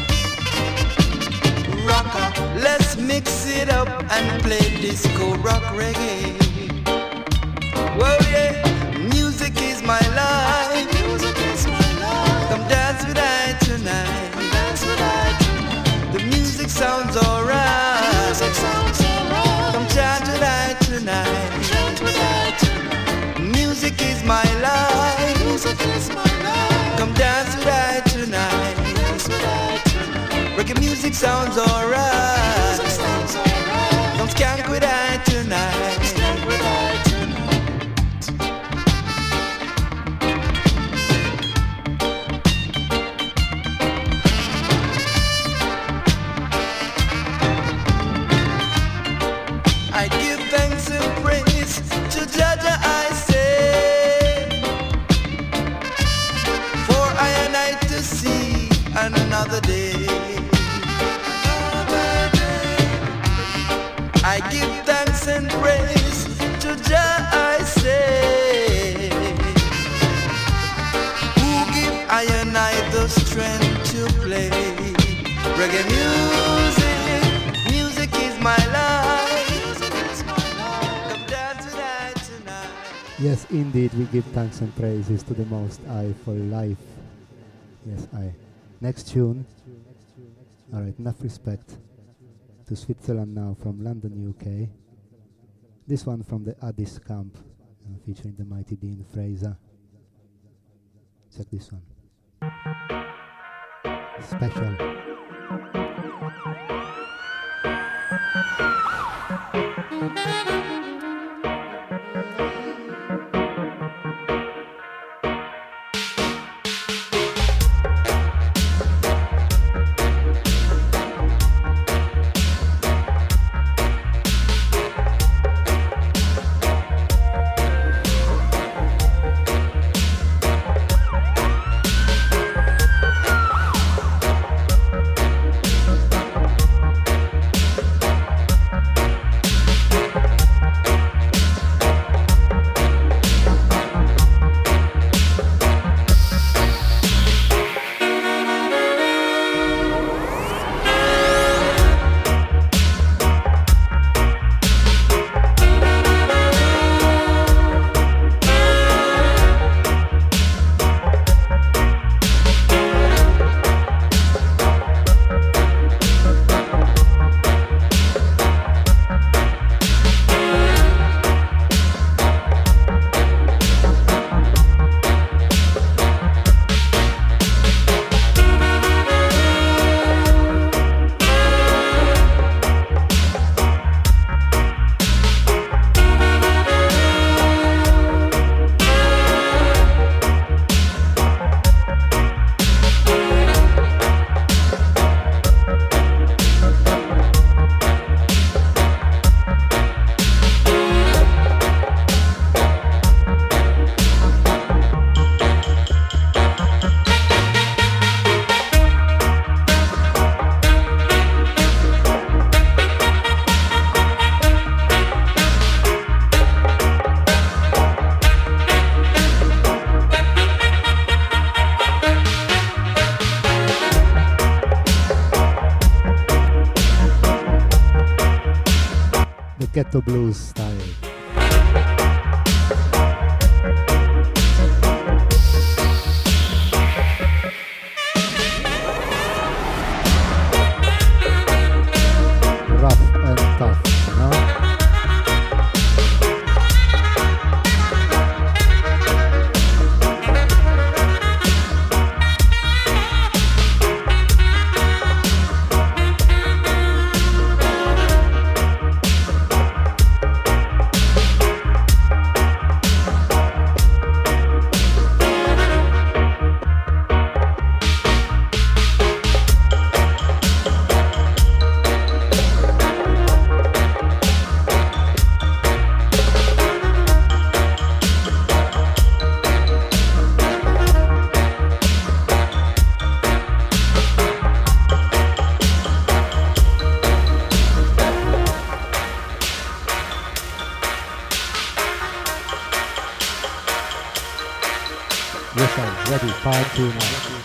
Rocker, let's mix it up and play disco rock reggae. Well, yeah, music is my life. Come dance with I tonight. The music sounds alright. Come chant with I tonight. Music is my life. Come dance with I tonight. Reggae music sounds alright. Come skank with I tonight. I give thanks and praise to Jaja, I say, for I and I to see another day. I give thanks and praise to Jah, I say, who give I and I the strength to play reggae music. Music is my life. Yes, indeed, we give thanks and praises to the Most High for life. Yes, I. Next tune. Alright, enough respect to Switzerland now from London, UK. This one from the Addis camp, featuring the mighty Dean Fraser. Check this one. Special. ghetto blues style. Rough and tough, you know? Yes, I'm ready. Part 2 now.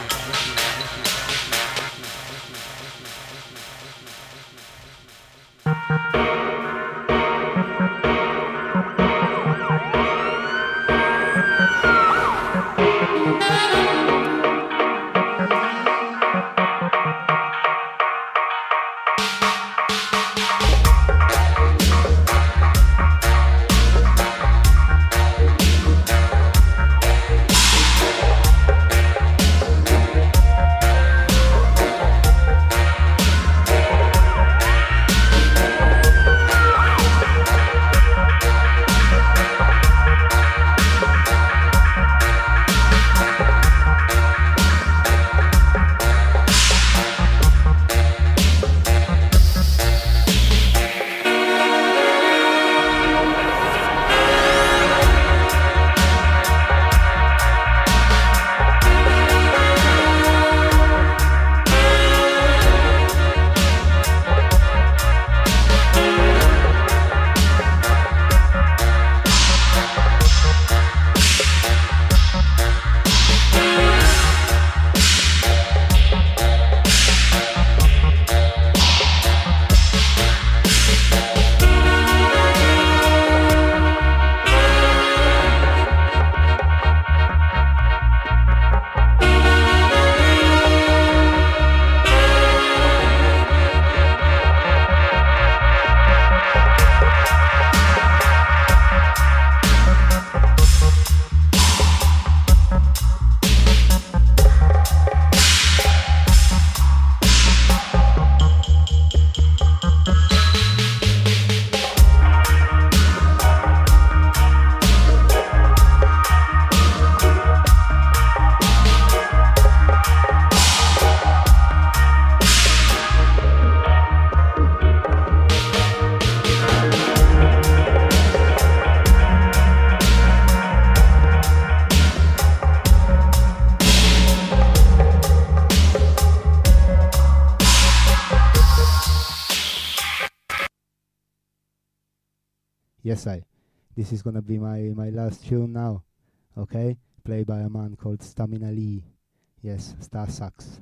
Yes, this is gonna be my last tune now, okay? Played by a man called Stamina Lee. Yes, Star Sax.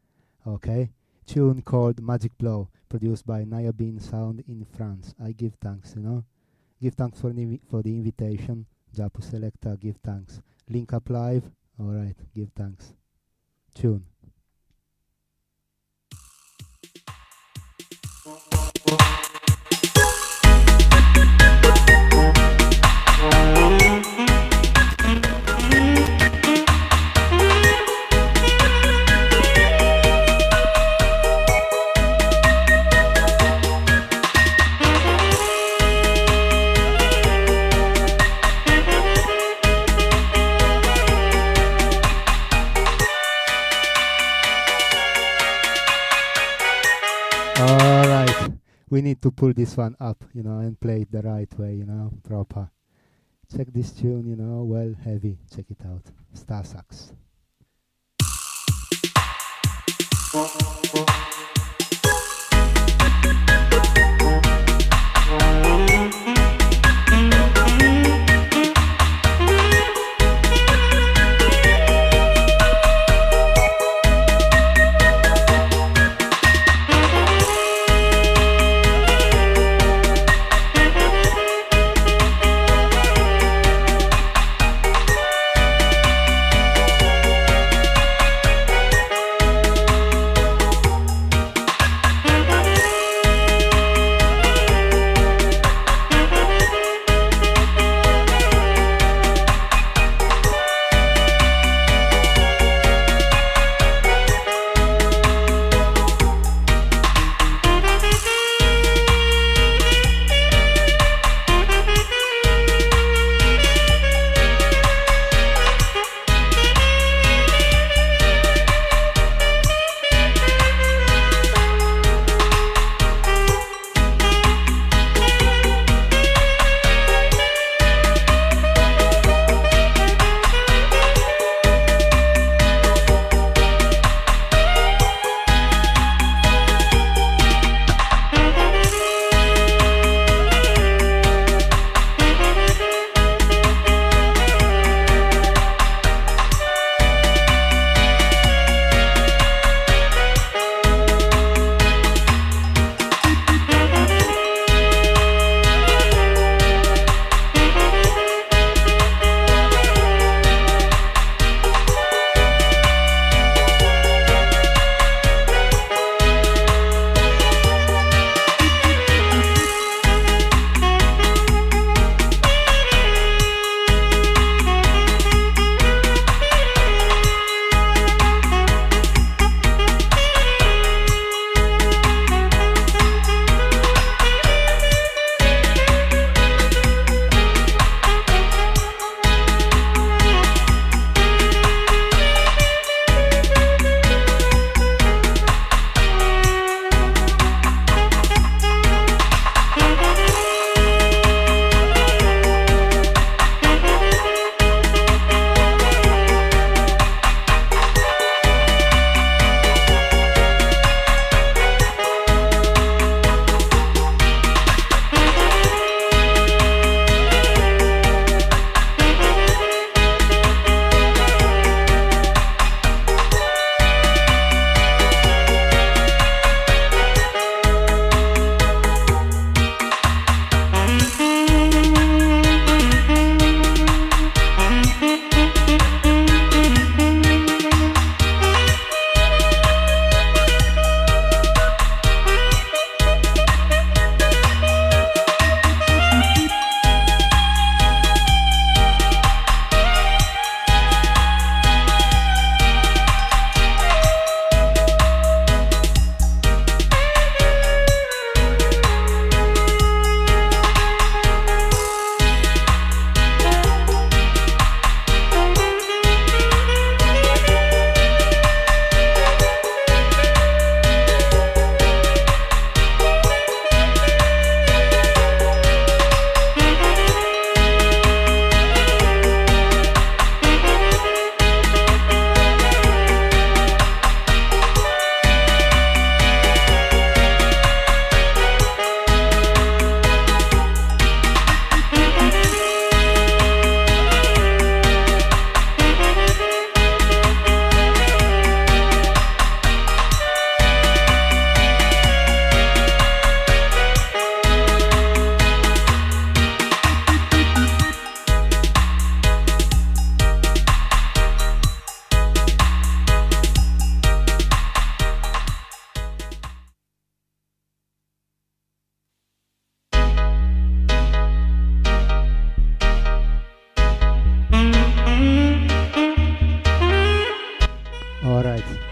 Okay? Tune called Magic Blow, produced by Naya Bean Sound in France. I give thanks, you know? Give thanks for the invitation. Japu Selecta, give thanks. Link Up Live, alright, give thanks. Tune. We need to pull this one up, you know, and play it the right way, you know, proper. Check this tune, you know, well, heavy. Check it out. Star Sax.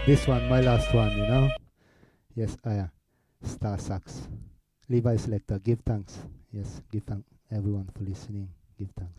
This one, my last one, you know. Yes, Star Sax. Levi Selector, give thanks. Yes, give thanks everyone for listening. Give thanks.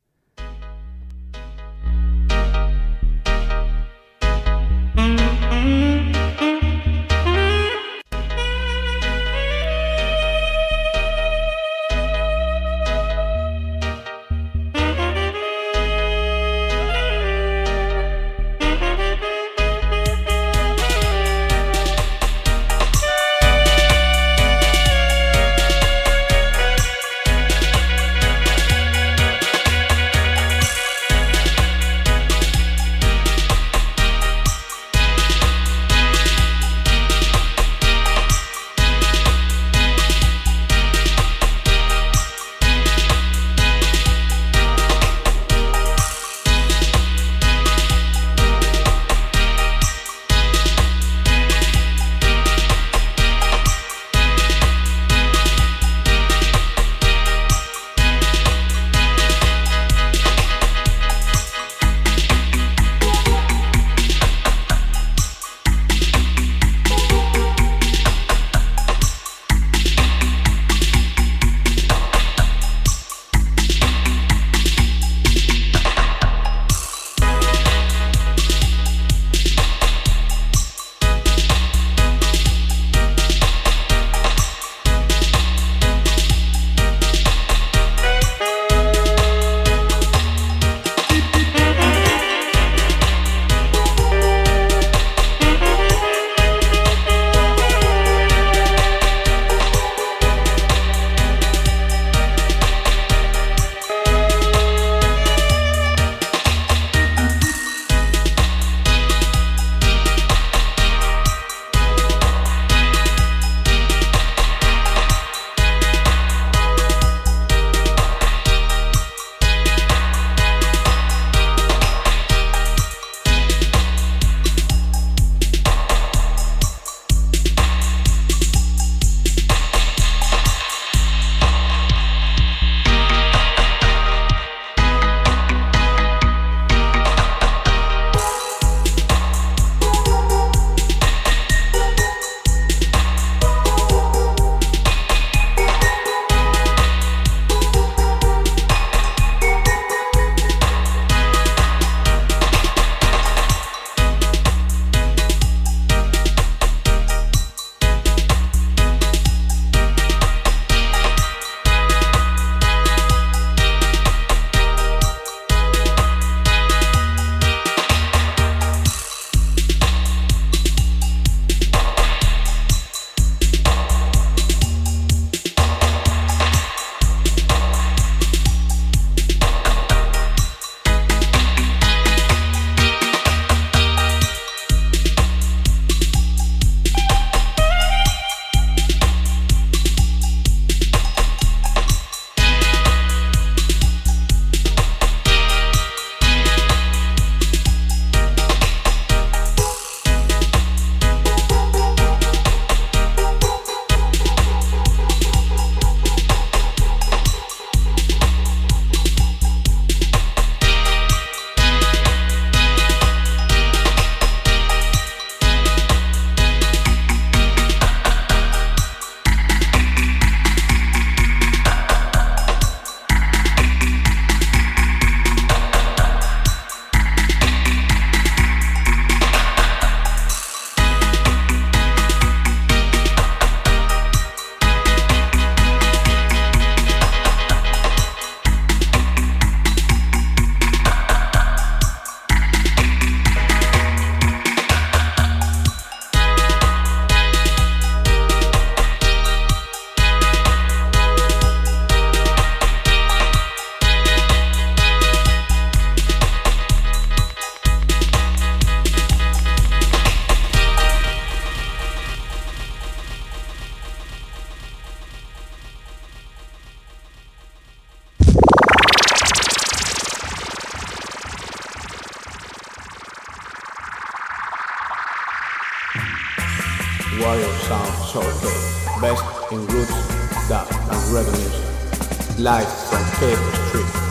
Warrior Sound Showcase, best in roots, dub, and reggae music. Live from Cable Street.